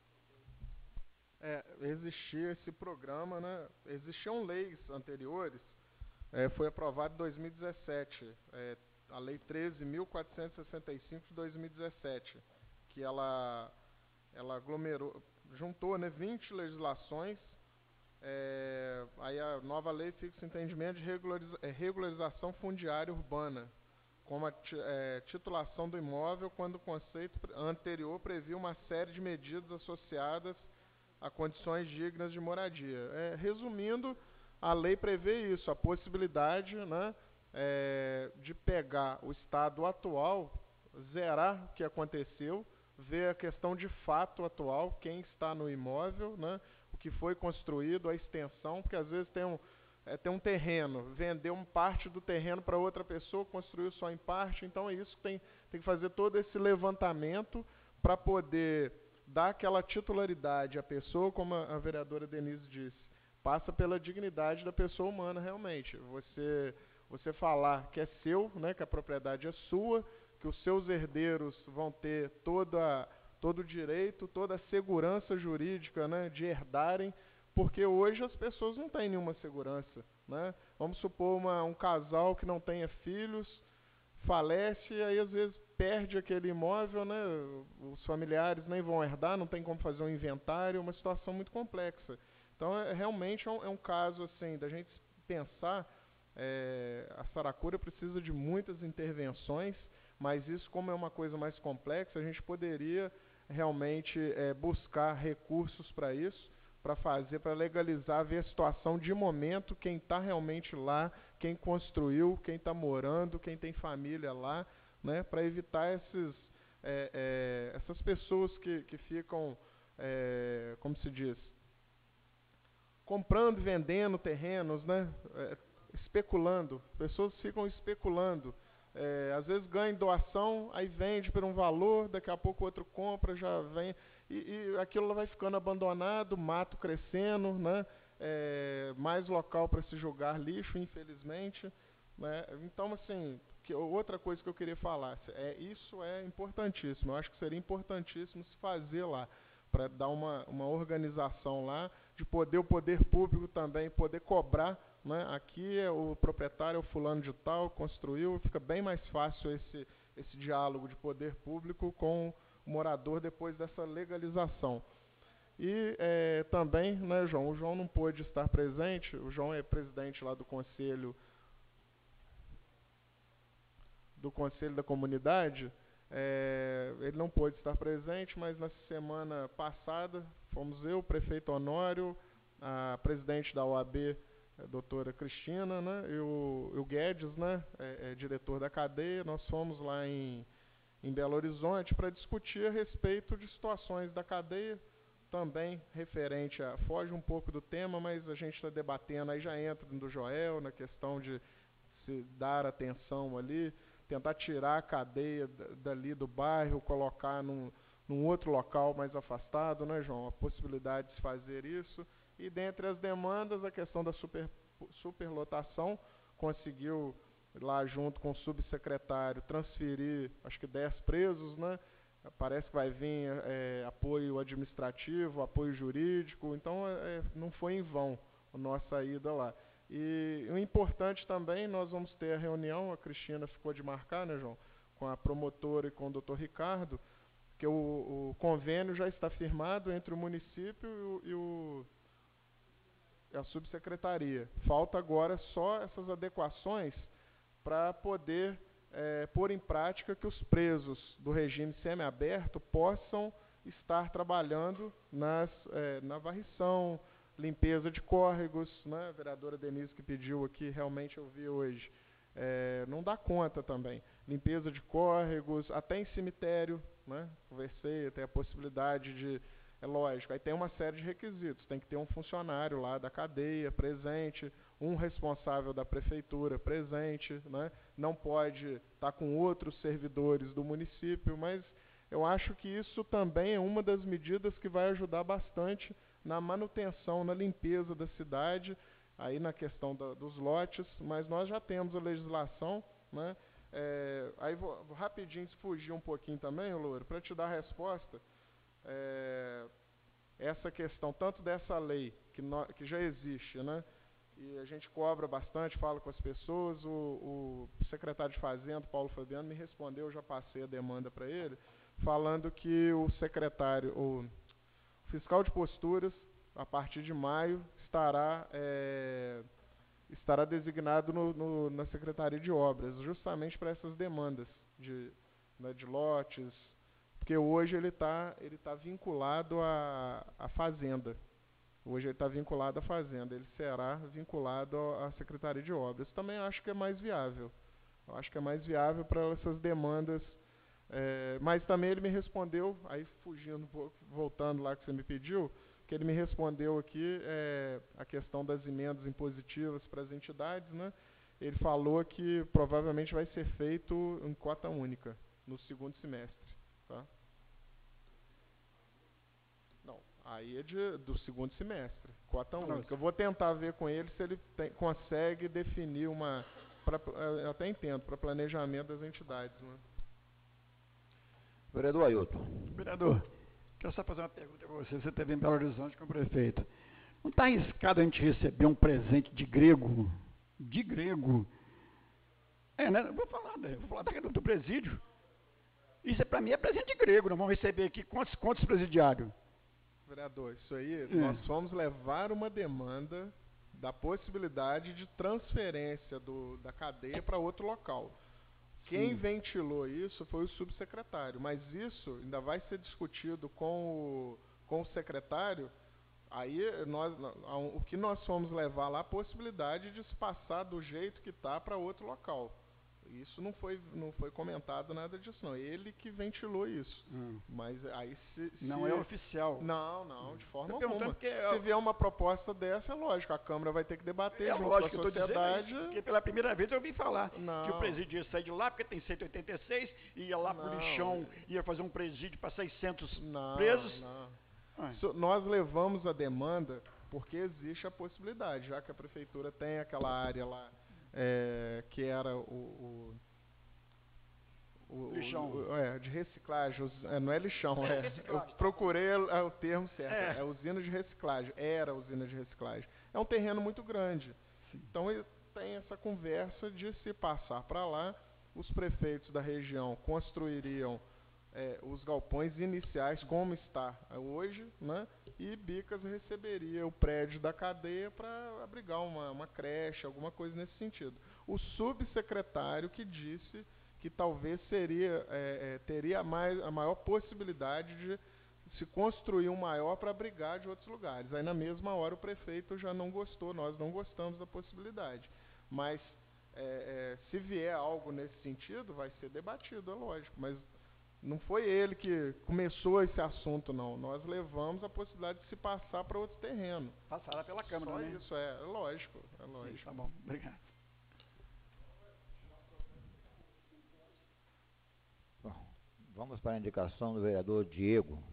É, existia esse programa, né? Existiam leis anteriores, é, foi aprovado em dois mil e dezessete, é, a Lei treze mil quatrocentos e sessenta e cinco de dois mil e dezessete, que ela, ela aglomerou, juntou, né, vinte legislações. É, aí a nova lei fixa o entendimento de regulariza, é, regularização fundiária urbana, como a ti, é, titulação do imóvel, quando o conceito anterior previa uma série de medidas associadas a condições dignas de moradia. É, resumindo, a lei prevê isso, a possibilidade, né, é, de pegar o estado atual, zerar o que aconteceu, ver a questão de fato atual, quem está no imóvel, né, o que foi construído, a extensão, porque às vezes tem um, é, tem um terreno, vendeu uma parte do terreno para outra pessoa, construiu só em parte, então é isso que tem, tem que fazer todo esse levantamento para poder dar aquela titularidade à pessoa, como a, a vereadora Denise disse, passa pela dignidade da pessoa humana realmente. Você, você falar que é seu, né, que a propriedade é sua, que os seus herdeiros vão ter toda, todo o direito, toda a segurança jurídica, né, de herdarem, porque hoje as pessoas não têm nenhuma segurança, né? Vamos supor uma, um casal que não tenha filhos, falece e aí às vezes perde aquele imóvel, né? Os familiares nem vão herdar, não tem como fazer um inventário, é uma situação muito complexa. Então, é, realmente é um, é um caso assim, da gente pensar, é, a Saracura precisa de muitas intervenções, mas isso, como é uma coisa mais complexa, a gente poderia realmente é, buscar recursos para isso, para fazer, para legalizar, ver a situação de momento, quem está realmente lá, quem construiu, quem está morando, quem tem família lá, né, para evitar esses, é, é, essas pessoas que, que ficam, é, como se diz, comprando e vendendo terrenos, né, é, especulando, pessoas ficam especulando. É, às vezes ganha em doação, aí vende por um valor, daqui a pouco outro compra, já vem, e, e aquilo vai ficando abandonado, mato crescendo, né? É, mais local para se jogar lixo, infelizmente, né? Então, assim, que, outra coisa que eu queria falar, é, isso é importantíssimo, eu acho que seria importantíssimo se fazer lá, para dar uma, uma organização lá, de poder o poder público também poder cobrar, né? Aqui é o proprietário, é o fulano de tal, construiu, fica bem mais fácil esse, esse diálogo de poder público com o morador depois dessa legalização. E é, também, né, João, o João não pôde estar presente, o João é presidente lá do conselho, do conselho da comunidade, é, ele não pôde estar presente, mas na semana passada fomos eu, o prefeito Honório, a presidente da O A B, a doutora Cristina, né, e o, o Guedes, né, é, é diretor da cadeia, nós fomos lá em, em Belo Horizonte para discutir a respeito de situações da cadeia, também referente a, foge um pouco do tema, mas a gente está debatendo, aí já entra do Joel, na questão de se dar atenção ali, tentar tirar a cadeia dali do bairro, colocar num, num outro local mais afastado, né, João? A possibilidade de se fazer isso. E dentre as demandas, a questão da super, superlotação, conseguiu lá junto com o subsecretário transferir, acho que dez presos, né? parece que vai vir é, apoio administrativo, apoio jurídico, então é, não foi em vão a nossa ida lá. E o importante também, nós vamos ter a reunião, a Cristina ficou de marcar, né, João, com a promotora e com o doutor Ricardo, que o, o convênio já está firmado entre o município e, o, e o, a subsecretaria. Falta agora só essas adequações para poder é, pôr em prática que os presos do regime semiaberto possam estar trabalhando nas, é, na varrição, limpeza de córregos, né? A vereadora Denise que pediu aqui, realmente eu vi hoje, é, não dá conta também. Limpeza de córregos, até em cemitério, né? Conversei, tem a possibilidade de, é lógico, aí tem uma série de requisitos, tem que ter um funcionário lá da cadeia presente, um responsável da prefeitura presente, né? Não pode estar com outros servidores do município, mas eu acho que isso também é uma das medidas que vai ajudar bastante na manutenção, na limpeza da cidade, aí na questão da, dos lotes, mas nós já temos a legislação, né? É, aí vou, vou rapidinho fugir um pouquinho também, Louro, para te dar a resposta. É, essa questão, tanto dessa lei, que, no, que já existe, né? E a gente cobra bastante, fala com as pessoas, o, o secretário de Fazenda, Paulo Fabiano, me respondeu, eu já passei a demanda para ele, falando que o secretário, o fiscal de posturas, a partir de maio, estará, é, estará designado no, no, na Secretaria de Obras, justamente para essas demandas de, né, de lotes, porque hoje ele está ele tá vinculado à, à Fazenda. Hoje ele está vinculado à Fazenda, ele será vinculado à Secretaria de Obras. Também acho que é mais viável. Eu acho que é mais viável para essas demandas. É, mas também ele me respondeu, aí fugindo, voltando lá que você me pediu, que ele me respondeu aqui é, a questão das emendas impositivas para as entidades, né? Ele falou que provavelmente vai ser feito em cota única, no segundo semestre. Tá? Não, aí é de, do segundo semestre, cota única. Eu vou tentar ver com ele se ele tem, consegue definir uma, pra, eu até entendo, para planejamento das entidades, né? Vereador Ailton. Vereador, quero só fazer uma pergunta para você. Você esteve em Belo Horizonte com o prefeito. Não está arriscado a gente receber um presente de grego? De grego? É, né? Vou falar, né? Vou falar do, do presídio. Isso, para mim, é presente de grego. Nós vamos receber aqui quantos, quantos presidiários? Vereador, isso aí, é. nós fomos levar uma demanda da possibilidade de transferência do, da cadeia para outro local. Quem ventilou isso foi o subsecretário, mas isso ainda vai ser discutido com o, com o secretário. Aí nós, o que nós fomos levar lá, a possibilidade de se passar do jeito que está para outro local. Isso não foi, não foi comentado nada disso, não. Ele que ventilou isso. Hum. Mas aí se, se... Não é oficial. Não, não, de forma Tô alguma. Se eu... vier uma proposta dessa, é lógico, a Câmara vai ter que debater é junto lógico, com a sociedade. Dizendo, porque pela primeira vez eu ouvi falar não. que o presídio ia sair de lá, porque tem cento e oitenta e seis, ia lá pro lixão, ia fazer um presídio para seiscentos não, presos. Não. Ah. So, nós levamos a demanda porque existe a possibilidade, já que a prefeitura tem aquela área lá, é, que era o... o O, lixão. O, é, de reciclagem, é, não é lixão, é, é eu procurei é, o termo certo, é. é usina de reciclagem, era usina de reciclagem. É um terreno muito grande, sim. Então tem essa conversa de se passar para lá, os prefeitos da região construiriam é, os galpões iniciais como está hoje, né? E Bicas receberia o prédio da cadeia para abrigar uma, uma creche, alguma coisa nesse sentido. O subsecretário que disse que talvez seria, é, é, teria mais, a maior possibilidade de se construir um maior para abrigar de outros lugares. Aí na mesma hora o prefeito já não gostou, nós não gostamos da possibilidade. Mas é, é, se vier algo nesse sentido, vai ser debatido, é lógico. Mas não foi ele que começou esse assunto, não. Nós levamos a possibilidade de se passar para outro terreno. Passará pela Câmara, Só né? isso, é, é lógico, é lógico. Sim, tá bom, obrigado. Vamos para a indicação do vereador Diego.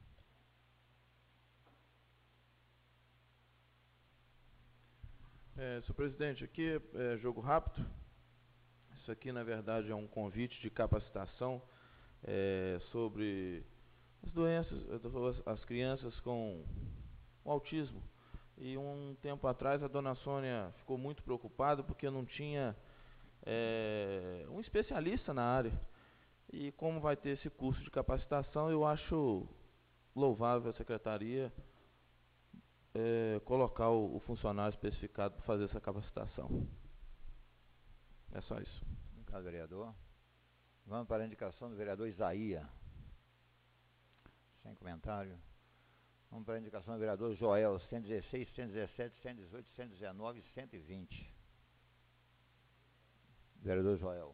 É, senhor presidente, aqui é jogo rápido. Isso aqui, na verdade, é um convite de capacitação é, sobre as doenças, as crianças com, com autismo. E um tempo atrás a dona Sônia ficou muito preocupada porque não tinha é, um especialista na área. E como vai ter esse curso de capacitação, eu acho louvável a secretaria é, colocar o, o funcionário especificado para fazer essa capacitação. É só isso. Obrigado, vereador. Vamos para a indicação do vereador Isaías. Sem comentário. Vamos para a indicação do vereador Joel, cento e dezesseis, cento e dezessete, cento e dezoito, cento e dezenove e cento e vinte. Vereador Joel.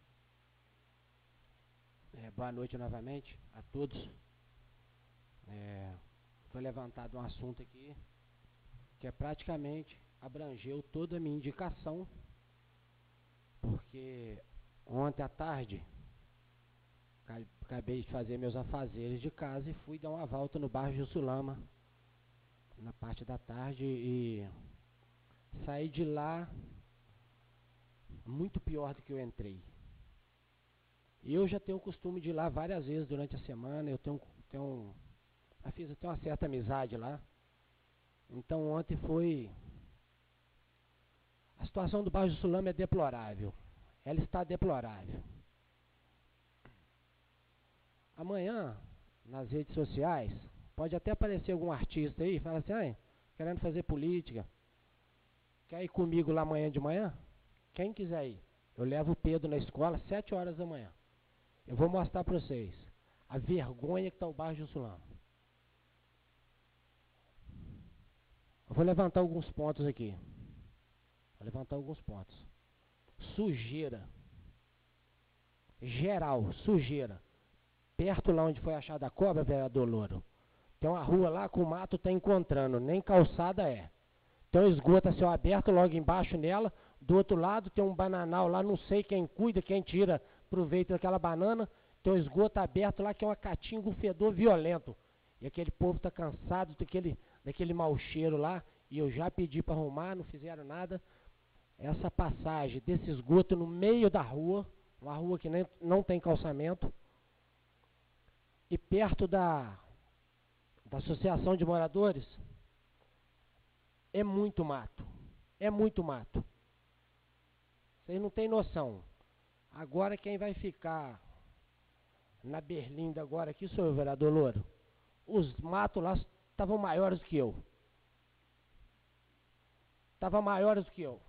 É, boa noite novamente a todos. É, foi levantado um assunto aqui que é praticamente abrangeu toda a minha indicação, porque ontem à tarde acabei de fazer meus afazeres de casa e fui dar uma volta no bairro Jussulama na parte da tarde e saí de lá muito pior do que eu entrei. Eu já tenho o costume de ir lá várias vezes durante a semana, eu tenho, tenho, eu fiz até uma certa amizade lá. Então ontem foi... A situação do bairro Jussulama é deplorável. Ela está deplorável. Amanhã, nas redes sociais, pode até aparecer algum artista aí, fala assim, ah, querendo fazer política, quer ir comigo lá amanhã de manhã? Quem quiser ir. Eu levo o Pedro na escola, sete horas da manhã. Eu vou mostrar para vocês a vergonha que está o bairro Jussulama. Eu vou levantar alguns pontos aqui. Vou levantar alguns pontos. Sujeira. Geral, sujeira. Perto lá onde foi achada a cobra, vereador Louro, tem uma rua lá que o mato está encontrando, nem calçada é. Tem um esgoto a céu aberto logo embaixo nela, do outro lado tem um bananal lá, não sei quem cuida, quem tira proveito daquela banana, tem um esgoto aberto lá que é uma caatinga, um fedor violento. E aquele povo está cansado daquele, daquele mau cheiro lá, e eu já pedi para arrumar, não fizeram nada. Essa passagem desse esgoto no meio da rua, uma rua que nem, não tem calçamento, e perto da, da associação de moradores, é muito mato, é muito mato. Vocês não têm noção. Agora quem vai ficar na berlinda agora aqui sou eu, vereador Louro. Os matos lá estavam maiores do que eu. Estavam maiores do que eu.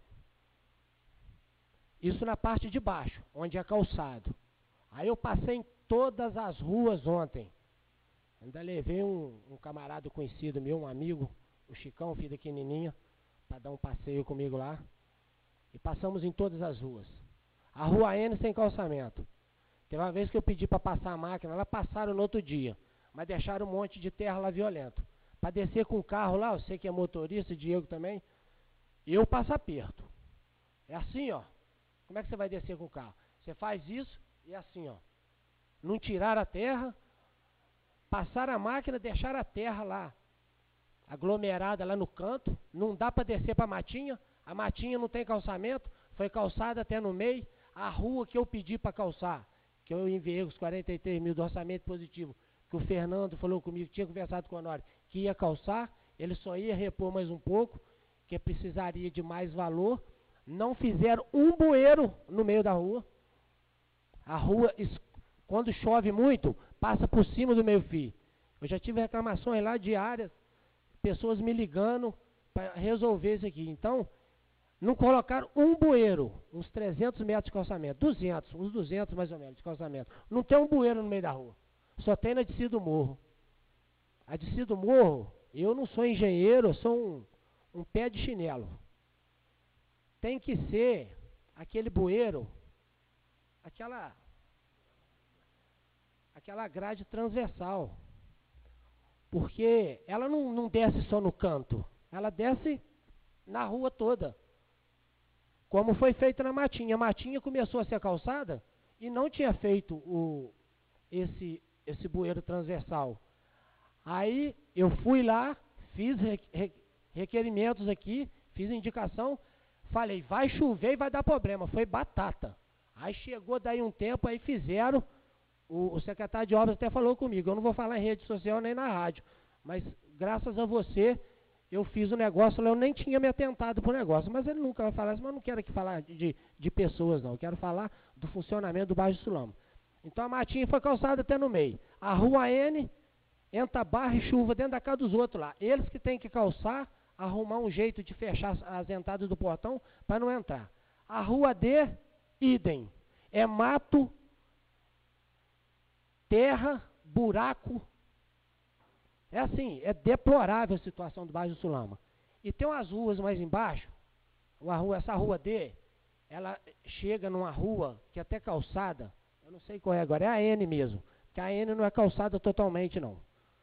Isso na parte de baixo, onde é calçado. Aí eu passei em todas as ruas ontem. Ainda levei um, um camarada conhecido meu, um amigo, o Chicão, filho da pequenininha, para dar um passeio comigo lá. E passamos em todas as ruas. A rua N sem calçamento. Teve uma vez que eu pedi para passar a máquina, lá passaram no outro dia, mas deixaram um monte de terra lá violento. Para descer com o carro lá, eu sei que é motorista, Diego também, eu passo aperto. É assim, ó. Como é que você vai descer com o carro? Você faz isso e é assim, ó. Não tirar a terra, passar a máquina, deixar a terra lá, aglomerada lá no canto, não dá para descer para a matinha, a matinha não tem calçamento, foi calçada até no meio, a rua que eu pedi para calçar, que eu enviei os quarenta e três mil do orçamento positivo, que o Fernando falou comigo, tinha conversado com o Honório, que ia calçar, ele só ia repor mais um pouco, que precisaria de mais valor, não fizeram um bueiro no meio da rua, a rua, quando chove muito, passa por cima do meio-fio. Eu já tive reclamações lá diárias, pessoas me ligando para resolver isso aqui. Então, não colocaram um bueiro, uns trezentos metros de calçamento, duzentos, uns duzentos mais ou menos de calçamento. Não tem um bueiro no meio da rua, só tem na descida do morro. A descida do morro, eu não sou engenheiro, eu sou um, um pé de chinelo. Tem que ser aquele bueiro, aquela, aquela grade transversal, porque ela não, não desce só no canto, ela desce na rua toda. Como foi feito na matinha. A matinha começou a ser calçada e não tinha feito o, esse, esse bueiro transversal. Aí eu fui lá, fiz re, re, requerimentos aqui, fiz indicação, falei, vai chover e vai dar problema. Foi batata. Aí chegou daí um tempo, aí fizeram O, o secretário de obras até falou comigo, eu não vou falar em rede social nem na rádio, mas graças a você eu fiz o negócio, eu nem tinha me atentado para o negócio, mas ele nunca vai falar isso, mas eu não quero aqui falar de, de pessoas não, eu quero falar do funcionamento do bairro Sulama. Então a matinha foi calçada até no meio, a rua N, entra barra e chuva dentro da casa dos outros lá, eles que têm que calçar, arrumar um jeito de fechar as, as entradas do portão para não entrar. A rua D, idem, é mato, terra, buraco. É assim, é deplorável a situação do bairro Sulama. E tem umas ruas mais embaixo, uma rua, essa rua D, ela chega numa rua que é até calçada, eu não sei qual é agora, é a N mesmo, porque a N não é calçada totalmente não.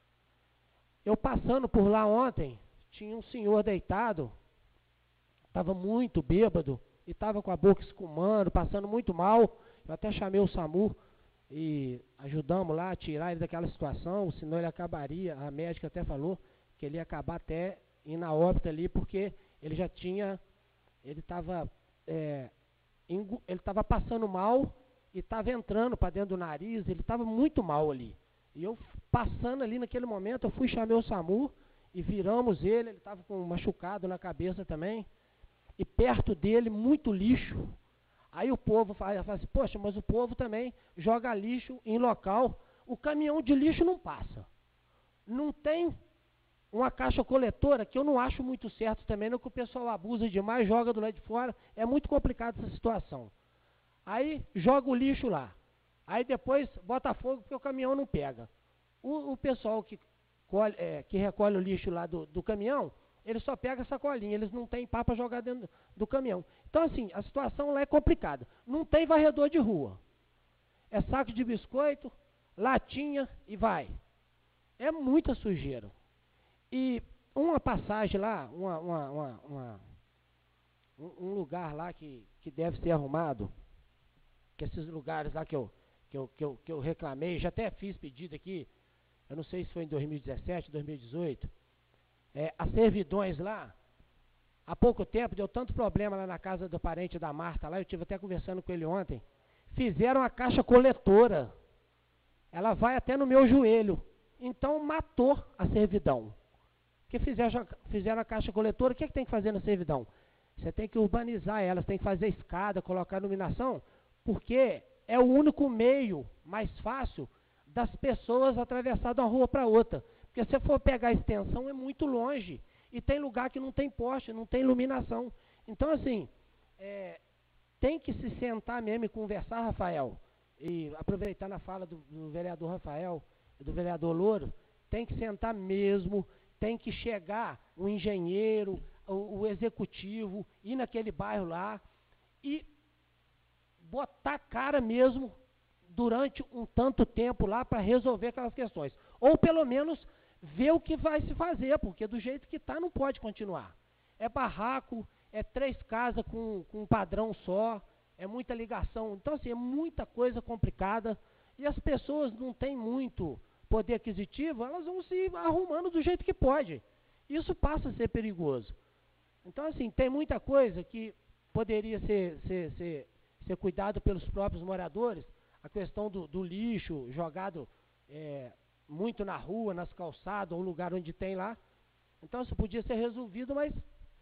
Eu passando por lá ontem, tinha um senhor deitado, estava muito bêbado, e estava com a boca escumando, passando muito mal, eu até chamei o SAMU, e ajudamos lá a tirar ele daquela situação, senão ele acabaria, a médica até falou que ele ia acabar até ir na óbito ali, porque ele já tinha, ele estava é, ele estava passando mal e estava entrando para dentro do nariz, ele estava muito mal ali. E eu passando ali naquele momento, eu fui chamei o SAMU e viramos ele, ele estava com um machucado na cabeça também, e perto dele muito lixo. Aí o povo fala, fala assim, poxa, mas o povo também joga lixo em local, o caminhão de lixo não passa. Não tem uma caixa coletora, que eu não acho muito certo também, não, que o pessoal abusa demais, joga do lado de fora, é muito complicado essa situação. Aí joga o lixo lá, aí depois bota fogo porque o caminhão não pega. O, o pessoal que, colhe, é, que recolhe o lixo lá do, do caminhão, ele só pega a sacolinha, eles não têm pá para jogar dentro do caminhão. Então, assim, a situação lá é complicada. Não tem varredor de rua. É saco de biscoito, latinha e vai. É muita sujeira. E uma passagem lá, uma, uma, uma, uma, um, um lugar lá que, que deve ser arrumado, que esses lugares lá que eu, que, eu, que, eu, que eu reclamei, já até fiz pedido aqui, eu não sei se foi em dois mil e dezessete, dois mil e dezoito, É, as servidões lá, há pouco tempo, deu tanto problema lá na casa do parente da Marta, lá eu estive até conversando com ele ontem, fizeram a caixa coletora, ela vai até no meu joelho, então matou a servidão, porque fizeram, fizeram a caixa coletora, o que, é que tem que fazer na servidão? Você tem que urbanizar ela, você tem que fazer escada, colocar iluminação, porque é o único meio mais fácil das pessoas atravessar de uma rua para outra. Porque se você for pegar a extensão, é muito longe. E tem lugar que não tem poste, não tem iluminação. Então, assim, é, tem que se sentar mesmo e conversar, Rafael, e aproveitar na fala do, do vereador Rafael, do vereador Louro, tem que sentar mesmo, tem que chegar o engenheiro, o, o executivo, ir naquele bairro lá e botar a cara mesmo durante um tanto tempo lá para resolver aquelas questões. Ou pelo menos ver o que vai se fazer, porque do jeito que está não pode continuar. É barraco, é três casas com, com um padrão só, é muita ligação. Então, assim, é muita coisa complicada e as pessoas não têm muito poder aquisitivo, elas vão se arrumando do jeito que pode. Isso passa a ser perigoso. Então, assim, tem muita coisa que poderia ser, ser, ser, ser cuidado pelos próprios moradores, a questão do, do lixo jogado é, muito na rua, nas calçadas, ou lugar onde tem lá. Então isso podia ser resolvido, mas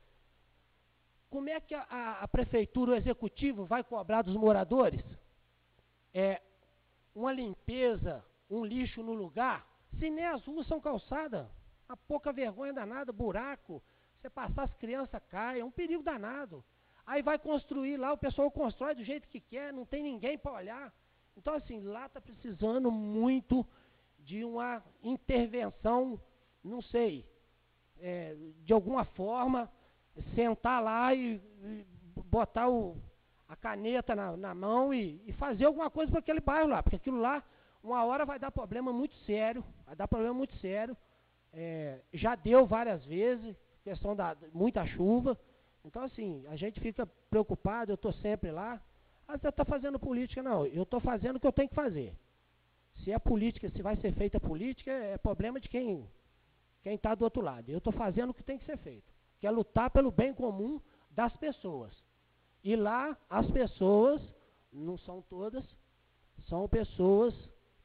como é que a, a, a prefeitura, o executivo, vai cobrar dos moradores é, uma limpeza, um lixo no lugar, se nem as ruas são calçadas? A pouca vergonha danada, buraco, você passar as crianças caem, é um perigo danado. Aí vai construir lá, o pessoal constrói do jeito que quer, não tem ninguém para olhar. Então, assim, lá está precisando muito de uma intervenção, não sei, é, de alguma forma, sentar lá e, e botar o, a caneta na, na mão e, e fazer alguma coisa para aquele bairro lá, porque aquilo lá, uma hora vai dar problema muito sério, vai dar problema muito sério, é, já deu várias vezes, questão da muita chuva, então, assim, a gente fica preocupado, eu estou sempre lá. Ah, você está fazendo política? Não, eu estou fazendo o que eu tenho que fazer. Se é política, se vai ser feita política, é problema de quem quem está do outro lado. Eu estou fazendo o que tem que ser feito, que é lutar pelo bem comum das pessoas. E lá, as pessoas, não são todas, são pessoas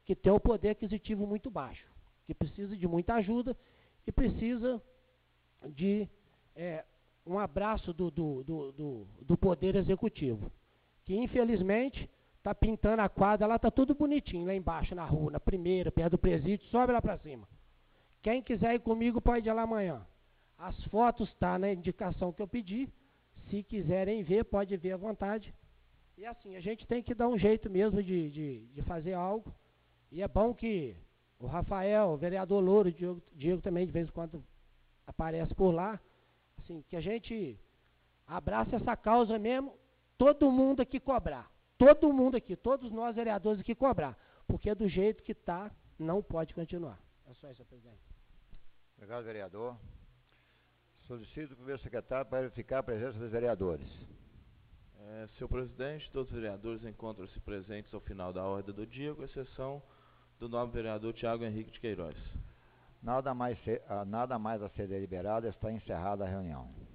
que tem o poder aquisitivo muito baixo, que precisa de muita ajuda e precisa de é, um abraço do, do, do, do, do Poder Executivo, que infelizmente está pintando a quadra, lá está tudo bonitinho, lá embaixo na rua, na primeira, perto do presídio, sobe lá para cima. Quem quiser ir comigo pode ir lá amanhã. As fotos estão tá na indicação que eu pedi, se quiserem ver, pode ver à vontade. E assim, a gente tem que dar um jeito mesmo de, de, de fazer algo, e é bom que o Rafael, o vereador Louro, o Diego, Diego também de vez em quando aparece por lá, assim, que a gente abrace essa causa mesmo, todo mundo aqui cobrar, todo mundo aqui, todos nós vereadores aqui cobrar, porque do jeito que está, não pode continuar. É só isso, senhor presidente. Obrigado, vereador. Solicito o primeiro secretário para verificar a presença dos vereadores. É, senhor presidente, todos os vereadores encontram-se presentes ao final da ordem do dia, com exceção do nobre vereador Tiago Henrique de Queiroz. Nada mais, nada mais a ser deliberado, está encerrada a reunião.